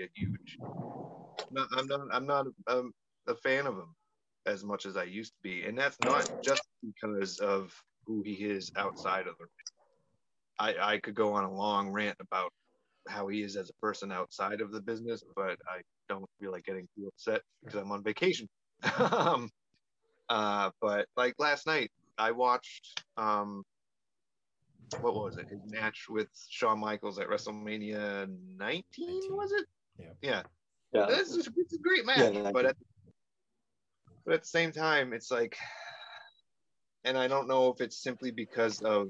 I'm not a fan of him as much as I used to be. And that's not just because of who he is outside of the ring. I could go on a long rant about how he is as a person outside of the business, but I don't feel like getting too upset because I'm on vacation. But like last night, I watched what was it? His match with Shawn Michaels at WrestleMania 19, was it? Yeah. It's a great match, but at the same time, it's like, and I don't know if it's simply because of,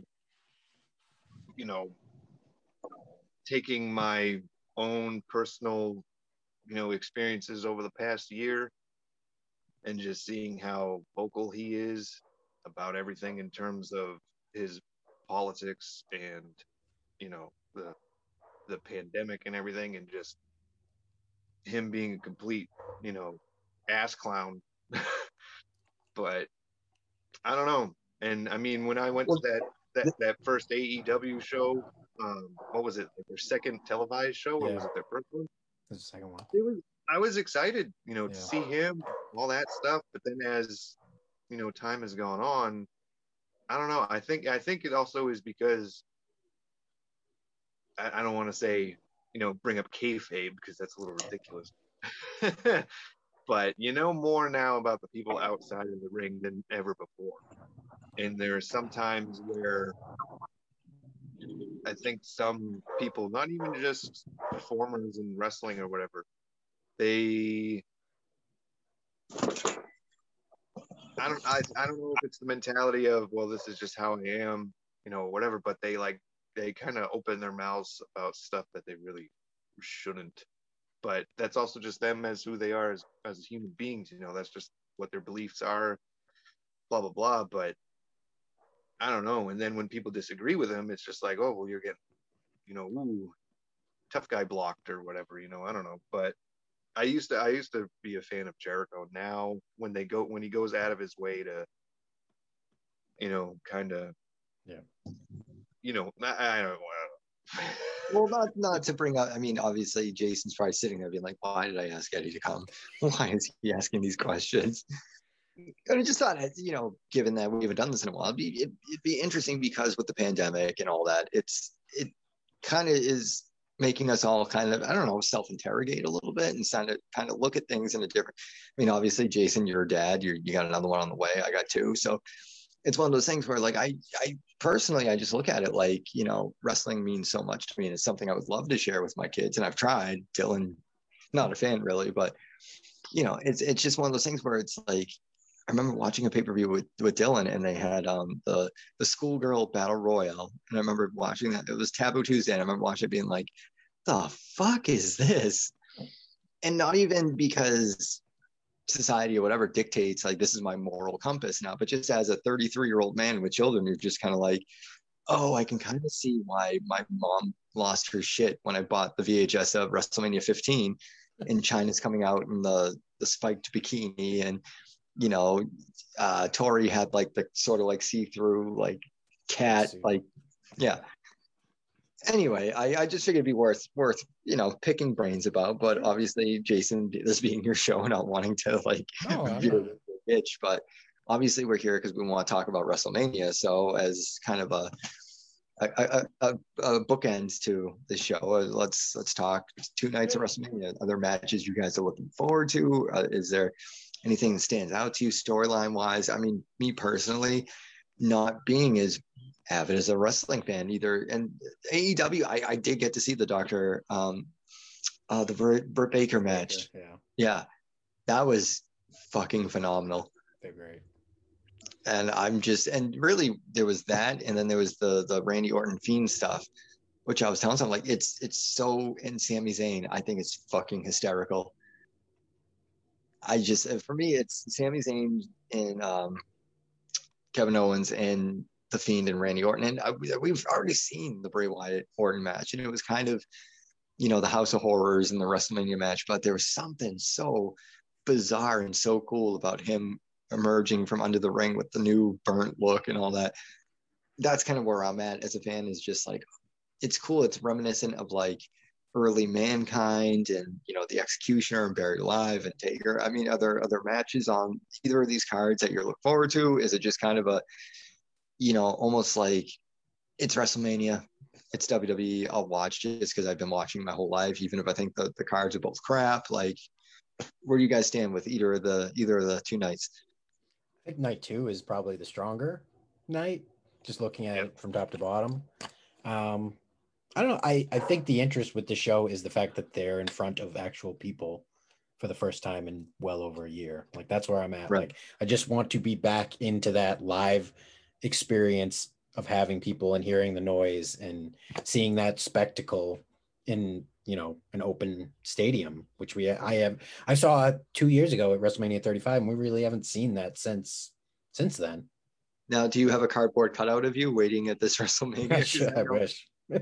taking my own personal, experiences over the past year and just seeing how vocal he is about everything in terms of his politics and, the pandemic and everything, and just him being a complete, ass clown. But I don't know. And I mean, when I went to that first AEW show, what was it? Like their second televised show, or was it their first one? It was the second one. I was excited, to see him, all that stuff. But then as time has gone on, I don't know. I think it also is because I don't want to say, bring up kayfabe because that's a little ridiculous. But more now about the people outside of the ring than ever before. And there are some times where I think some people, not even just performers in wrestling or whatever, I don't know if it's the mentality of, well, this is just how I am, whatever, but they kind of open their mouths about stuff that they really shouldn't. But that's also just them as who they are as human beings, that's just what their beliefs are, blah, blah, blah. But I don't know. And then when people disagree with them, it's just like, oh, well, you're getting, ooh, tough guy blocked or whatever, I don't know. But I used to be a fan of Jericho. Now when he goes out of his way to, kind of, yeah, I don't know. Well, not to bring up, I mean, obviously Jason's probably sitting there being like, why did I ask Eddie to come? Why is he asking these questions? And I just thought, given that we haven't done this in a while, it'd be interesting because with the pandemic and all that, it kind of is making us all kind of, I don't know, self-interrogate a little bit and kind of look at things in a different, I mean, obviously, Jason, you're a dad, you got another one on the way. I got two. So it's one of those things where, like, I personally, I just look at it like, wrestling means so much to me, and it's something I would love to share with my kids. And I've tried. Dylan, not a fan really, but it's just one of those things where it's like, I remember watching a pay-per-view with Dylan, and they had the schoolgirl battle royal, and I remember watching that. It was Taboo Tuesday, and I remember watching it being like, the fuck is this? And not even because society or whatever dictates like this is my moral compass now, but just as a 33-year-old man with children, you're just kind of like, oh, I can kind of see why my mom lost her shit when I bought the VHS of WrestleMania 15 and Chyna's coming out in the spiked bikini, and Tori had like the sort of like see-through like cat, like, yeah. Anyway, I just figured it'd be worth picking brains about, but obviously, Jason, this being your show, not wanting to like bitch, but obviously we're here because we want to talk about WrestleMania. So as kind of a bookends to the show, let's talk 2 nights of WrestleMania. Other matches you guys are looking forward to? Is there anything that stands out to you storyline wise? I mean, me personally, not being as avid as a wrestling fan either, and AEW, I did get to see the the Britt Baker match. Yeah, that was fucking phenomenal. They're great. And and really there was that, and then there was the Randy Orton Fiend stuff, which I was telling someone, like, it's so, in Sami Zayn, I think it's fucking hysterical. For me, it's Sami Zayn and Kevin Owens and the Fiend and Randy Orton, and we've already seen the Bray Wyatt Orton match, and it was kind of, the House of Horrors and the WrestleMania match, but there was something so bizarre and so cool about him emerging from under the ring with the new burnt look and all that. That's kind of where I'm at as a fan, is just like, it's cool. It's reminiscent of like early Mankind and, the Executioner and Buried Alive and Taker. I mean, other matches on either of these cards that you're looking forward to? Is it just kind of a, almost like it's WrestleMania, it's WWE, I'll watch just because I've been watching my whole life, even if I think the cards are both crap? Like, where do you guys stand with either of the 2 nights? I think night 2 is probably the stronger night, just looking at it from top to bottom. I don't know. I think the interest with the show is the fact that they're in front of actual people for the first time in well over a year. Like, that's where I'm at. Right. Like, I just want to be back into that live experience of having people and hearing the noise and seeing that spectacle in, an open stadium, which I saw 2 years ago at WrestleMania 35, and we really haven't seen that since then. Now, do you have a cardboard cutout of you waiting at this WrestleMania? I wish.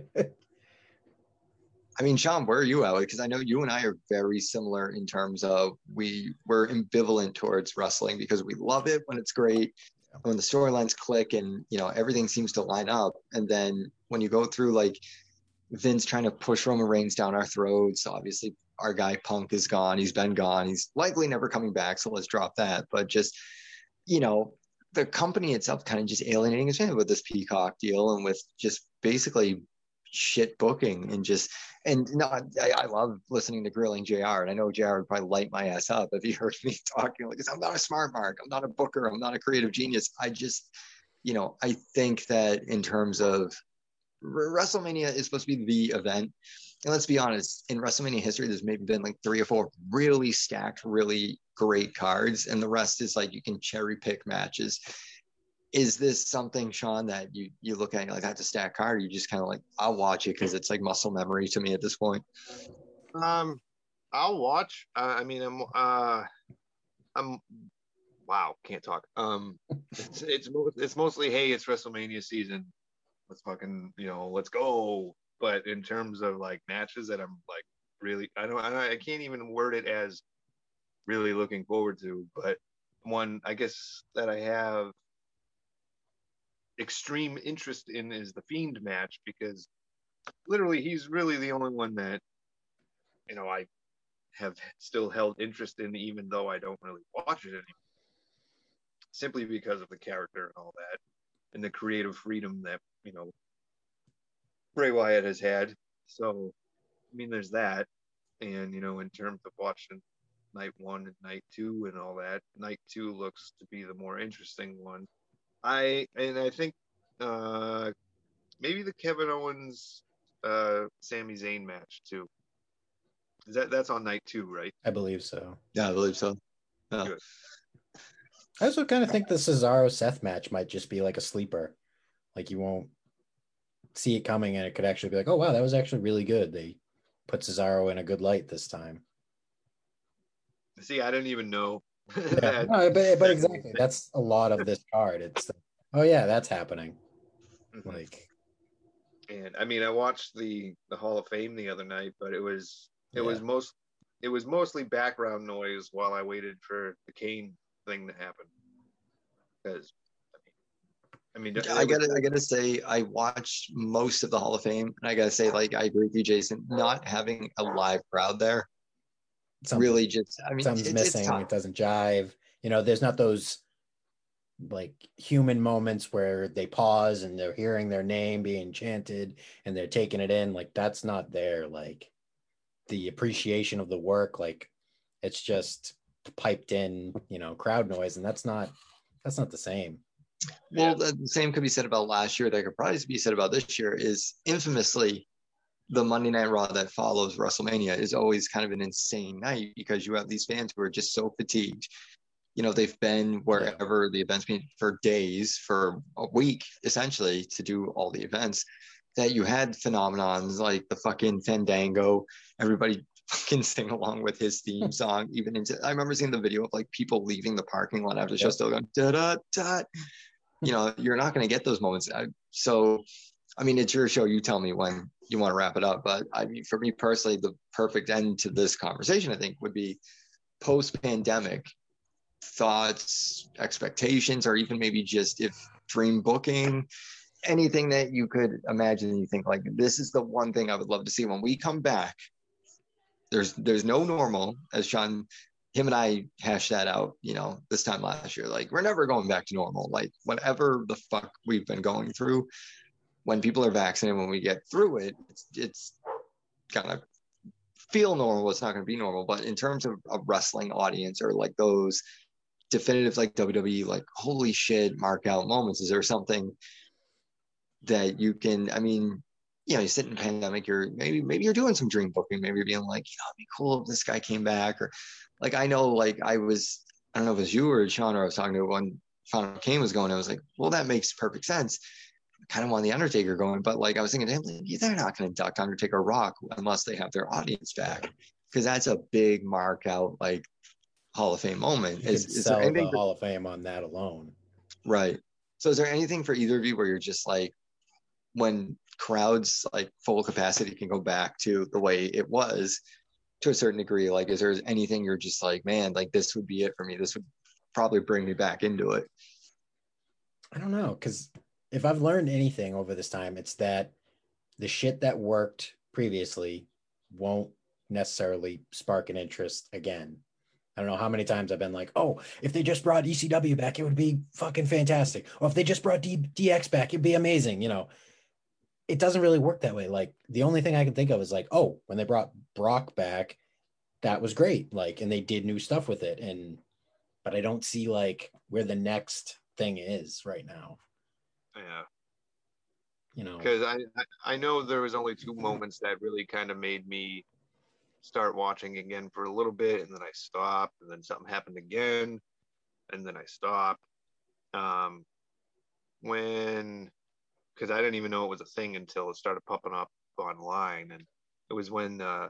I mean, Sean, where are you at? Because I know you and I are very similar in terms of we're ambivalent towards wrestling because we love it when it's great, when the storylines click and, everything seems to line up. And then when you go through like Vince trying to push Roman Reigns down our throats, obviously our guy Punk is gone. He's been gone. He's likely never coming back. So let's drop that. But just you know, the company itself kind of just alienating its fans with this Peacock deal and with just basically shit booking and no, I love listening to Grilling JR, and I know JR would probably light my ass up if he heard me talking like this. I'm not a smart mark, I'm not a booker, I'm not a creative genius. I just, I think that in terms of WrestleMania is supposed to be the event. And let's be honest, in WrestleMania history, there's maybe been like 3 or 4 really stacked, really great cards, and the rest is like you can cherry pick matches. Is this something, Sean, that you look at and you're like, that's a stacked card, or you just kind of like, I'll watch it because it's like muscle memory to me at this point? I'll watch. I'm wow, can't talk. It's mostly, hey, it's WrestleMania season. Let's fucking, let's go. But in terms of like matches that I'm like really, I can't even word it as really looking forward to. But one, I guess, that I have extreme interest in is the Fiend match, because literally he's really the only one that, I have still held interest in, even though I don't really watch it anymore. Simply because of the character and all that, and the creative freedom that, Bray Wyatt has had. So, there's that. And, in terms of watching night 1 and night 2 and all that, night 2 looks to be the more interesting one. I think maybe the Kevin Owens Sami Zayn match too. That's on night 2, right? I believe so. Yeah, I believe so. Yeah. Good. I also kind of think the Cesaro Seth match might just be like a sleeper. Like you won't see it coming, and it could actually be like, oh wow, that was actually really good. They put Cesaro in a good light this time. See, I didn't even know. Yeah. No, but exactly, that's a lot of this card. It's oh yeah, that's happening. Mm-hmm. Like, and I watched the Hall of Fame the other night, but it was mostly background noise while I waited for the Kane thing to happen. Because I gotta say, I watched most of the Hall of Fame, and I gotta say, like, I agree with you, Jason. Not having a live crowd there really just, something's missing. It doesn't jive. There's not those like human moments where they pause and they're hearing their name being chanted and they're taking it in. Like that's not there. Like the appreciation of the work, like it's just piped in, crowd noise, and that's not the same. Well, the same could be said about last year. That could probably be said about this year. Is infamously the Monday Night Raw that follows WrestleMania is always kind of an insane night, because you have these fans who are just so fatigued. They've been wherever the event's been for days, for a week, essentially, to do all the events, that you had phenomenons like the fucking Fandango, everybody fucking sing along with his theme song. I remember seeing the video of like people leaving the parking lot after the show still going da da da. You're not going to get those moments. It's your show. You tell me when you want to wrap it up. But for me personally, the perfect end to this conversation, I think, would be post-pandemic thoughts, expectations, or even maybe just if dream booking, anything that you could imagine. You think like, this is the one thing I would love to see when we come back. There's no normal, as Sean, him and I hashed that out, this time last year. Like, we're never going back to normal. Like, whatever the fuck we've been going through, when people are vaccinated, when we get through it, it's gonna feel normal. It's not gonna be normal. But in terms of a wrestling audience, or like those definitive, like WWE, like holy shit, mark out moments, is there something that you can, you sit in a pandemic, maybe you're doing some dream booking, maybe you're being like, it'd be cool if this guy came back, or like, I know, like I don't know if it was you or Sean, or I was talking to when Sean Kane was going, I was like, well, that makes perfect sense. I kind of want the Undertaker going, but like I was thinking to him, they're not going to induct Undertaker Rock unless they have their audience back, because that's a big mark out, like Hall of Fame moment. Is there anything the Hall of Fame on that alone? Right. So is there anything for either of you where you're just like, when crowds like full capacity can go back to the way it was to a certain degree, like is there anything you're just like, man, like this would be it for me, this would probably bring me back into it? I don't know, because if I've learned anything over this time, it's that the shit that worked previously won't necessarily spark an interest again. I don't know how many times I've been like, oh, if they just brought ECW back, it would be fucking fantastic. Or if they just brought DX back, it'd be amazing. You know, it doesn't really work that way. Like the only thing I can think of is like, oh, when they brought Brock back, that was great. Like, and they did new stuff with it. But I don't see like where the next thing is right now. Yeah. You know, because I know there was only 2 moments that really kind of made me start watching again for a little bit, and then I stopped, and then something happened again, and then I stopped. Because I didn't even know it was a thing until it started popping up online, and it was when The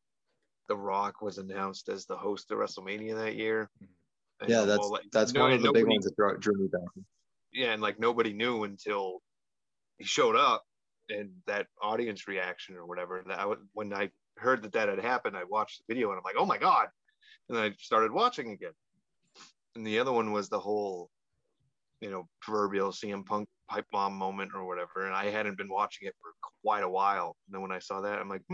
Rock was announced as the host of WrestleMania that year. And yeah, that's one of the big ones that drew me back. Yeah, and like nobody knew until he showed up, and that audience reaction or whatever. When I heard that had happened, I watched the video and I'm like, oh my god! And I started watching again. And the other one was the whole, proverbial CM Punk pipe bomb moment or whatever. And I hadn't been watching it for quite a while. And then when I saw that, I'm like,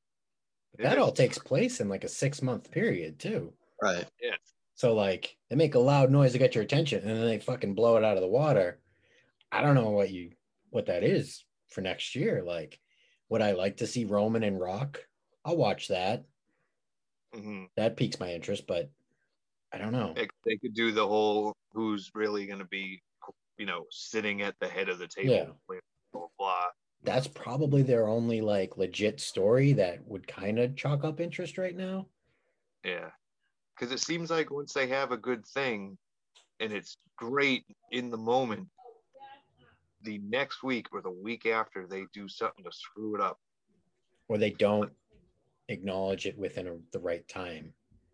that all takes place in like a 6-month period too. Right. Yeah. So like they make a loud noise to get your attention, and then they fucking blow it out of the water. I don't know what that is for next year. Like, would I like to see Roman and Rock? I'll watch that. Mm-hmm. That piques my interest, but I don't know. They could do the whole who's really going to be, sitting at the head of the table. Yeah. Blah, blah, blah. That's probably their only like legit story that would kind of chalk up interest right now. Yeah. Because it seems like once they have a good thing and it's great in the moment, the next week or the week after they do something to screw it up. Or they don't acknowledge it within the right time.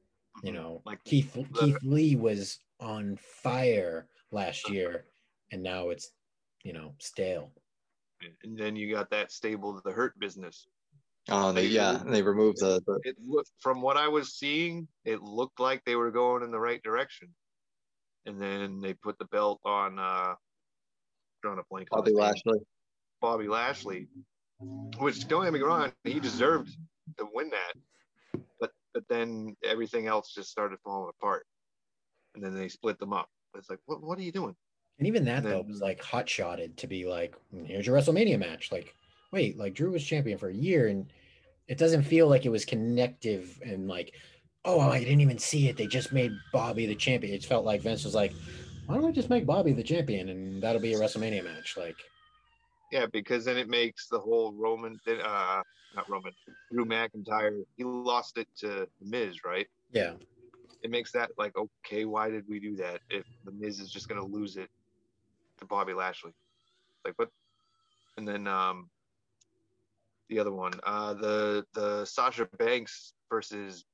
Like Keith Lee was on fire last year, and now it's, stale. And then you got that stable, the Hurt Business. Oh, they removed the. It looked, from what I was seeing, it looked like they were going in the right direction, and then they put the belt on. Drawing a blank. Bobby Lashley, which, don't get me wrong, he deserved to win that, but then everything else just started falling apart, and then they split them up. It's like, what are you doing? And even that though was like hot shotted to be like, here's your WrestleMania match. Like, wait, like Drew was champion for a year, and it doesn't feel like it was connective and like, oh, I didn't even see it. They just made Bobby the champion. It felt like Vince was like, why don't we just make Bobby the champion and that'll be a WrestleMania match? Like, yeah, because then it makes the whole Drew McIntyre, he lost it to The Miz, right? Yeah. It makes that like, okay, why did we do that if The Miz is just going to lose it to Bobby Lashley? Like, what? And then the other one, the Sasha Banks versus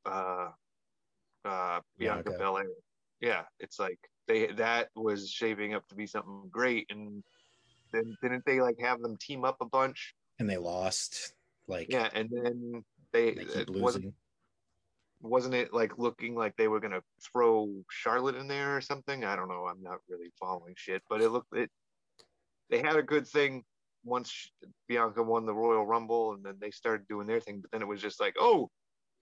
Bianca Belair. Yeah, it's like that was shaping up to be something great, and then didn't they like have them team up a bunch? And they lost. Like, yeah, and then they keep losing. Wasn't it like looking like they were gonna throw Charlotte in there or something? I don't know. I'm not really following shit, but they had a good thing once Bianca won the Royal Rumble, and then they started doing their thing. But then it was just like, oh,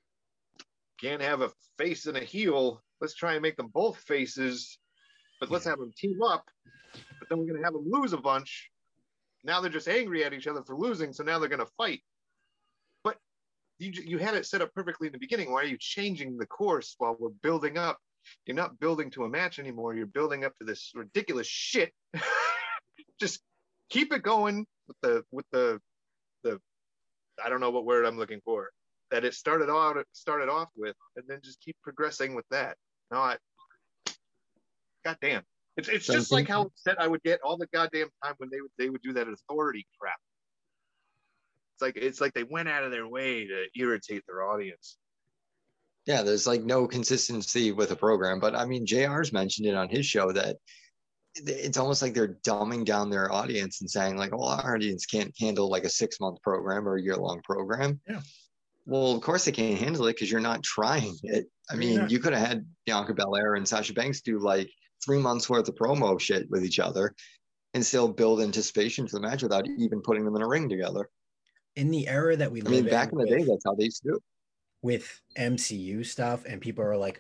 can't have a face and a heel. Let's try and make them both faces, but let's have them team up. But then we're gonna have them lose a bunch. Now they're just angry at each other for losing, so now they're gonna fight. But you had it set up perfectly in the beginning. Why are you changing the course while we're building up? You're not building to a match anymore. You're building up to this ridiculous shit. Just keep it going with the I don't know what word I'm looking for, that it started off with, and then just keep progressing with that. Not, goddamn. It's just like how upset I would get all the goddamn time when they would do that authority crap. It's like they went out of their way to irritate their audience. Yeah, there's like no consistency with a program. But I mean, JR's mentioned it on his show that it's almost like they're dumbing down their audience and saying like, well, our audience can't handle like a 6-month program or a year-long program. Yeah. Well, of course they can't handle it because you're not trying it. I mean, you could have had Bianca Belair and Sasha Banks do like 3 months worth of promo shit with each other and still build anticipation for the match without even putting them in a ring together. In the era that we live in, back in the day, that's how they used to do it. With MCU stuff, and people are like,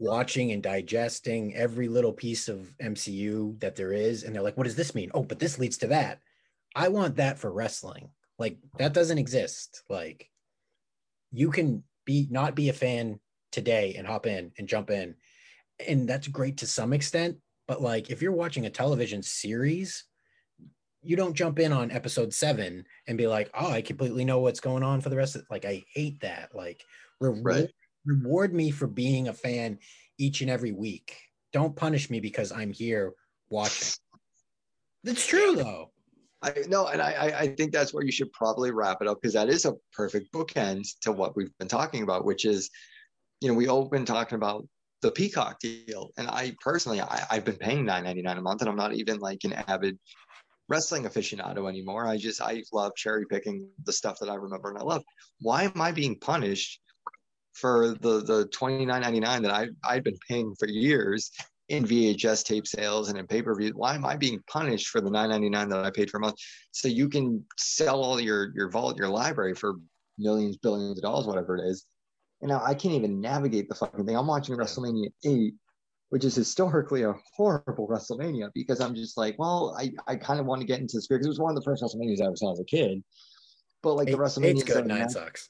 watching and digesting every little piece of MCU that there is. And they're like, what does this mean? Oh, but this leads to that. I want that for wrestling. Like, that doesn't exist. Like, you can not be a fan today and hop in and jump in. And that's great to some extent. But like, if you're watching a television series, you don't jump in on episode 7 and be like, oh, I completely know what's going on for the rest of it. Like, I hate that. Like, reward me for being a fan each and every week. Don't punish me because I'm here watching. That's true, though. I think that's where you should probably wrap it up, because that is a perfect bookend to what we've been talking about, which is, we all been talking about the Peacock deal. And I personally, I've been paying $9.99 a month, and I'm not even like an avid wrestling aficionado anymore. I love cherry picking the stuff that I remember and I love. Why am I being punished for the $29.99 that I've been paying for years in VHS tape sales and in pay-per-view? Why am I being punished for the $9.99 that I paid for a month? So you can sell all your vault, your library for millions, billions of dollars, whatever it is. And now I can't even navigate the fucking thing. I'm watching WrestleMania 8, which is historically a horrible WrestleMania, because I'm just like, well, I kind of want to get into this because it was one of the first WrestleManias I ever saw as a kid. But like the WrestleMania, 8's good, 9 sucks.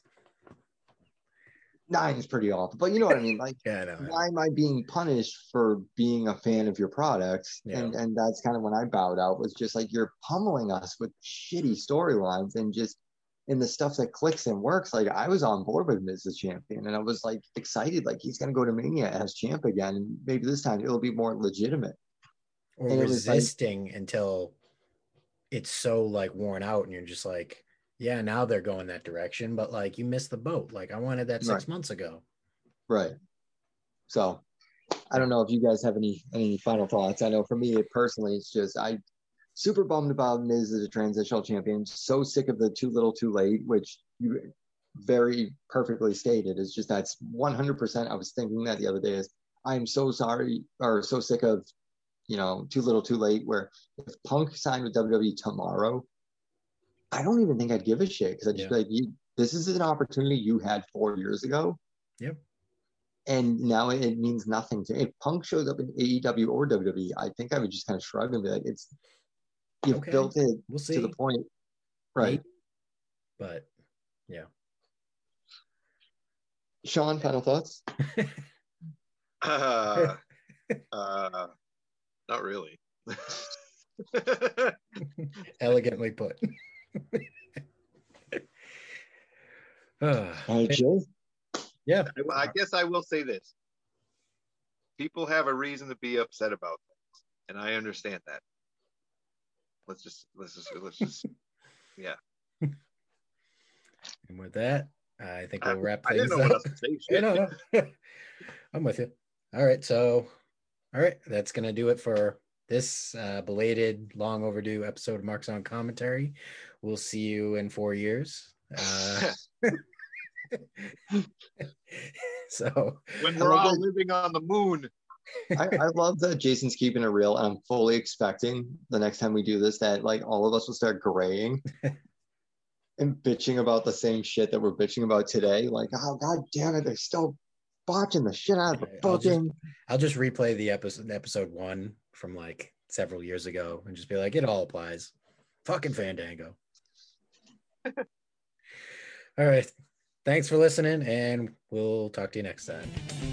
9 is pretty awful, but you know what I mean? Like, why am I being punished for being a fan of your products? Yeah. And that's kind of when I bowed out, was just like, you're pummeling us with shitty storylines and just in the stuff that clicks and works. Like, I was on board with Miz as champion, and I was like excited, like he's gonna go to Mania as champ again, and maybe this time it'll be more legitimate. Or and resisting until it's so like worn out, and you're just like, yeah, now they're going that direction, but like, you missed the boat. Like, I wanted that 6 months ago. Right. So I don't know if you guys have any final thoughts. I know for me personally, it's just, I super bummed about Miz as a transitional champion. So sick of the too little too late, which you very perfectly stated. It's just, that's 100%. I was thinking that the other day, is I'm so sorry, or so sick of, too little too late, where if Punk signed with WWE tomorrow, I don't even think I'd give a shit, because I'd just be like, this is an opportunity you had 4 years ago. Yep. And now it means nothing to me. If Punk shows up in AEW or WWE, I think I would just kind of shrug and be like, you've built it to the point. Right. Maybe. But yeah. Sean, final thoughts? Not really. Elegantly put. Joe? Yeah. I guess I will say this. People have a reason to be upset about things, and I understand that. Let's just yeah. And with that, I think we'll wrap things up. I didn't know what else to say. Shit. No. I'm with you. All right, that's gonna do it for this belated, long overdue episode of Marks on Commentary. We'll see you in 4 years. So when we're all living on the moon. I love that Jason's keeping it real, and I'm fully expecting the next time we do this that like all of us will start graying and bitching about the same shit that we're bitching about today. Like, oh god damn it, they're still botching the shit out of the booking. I'll just replay the episode 1 from like several years ago and just be like, it all applies. Fucking Fandango. All right. Thanks for listening, and we'll talk to you next time.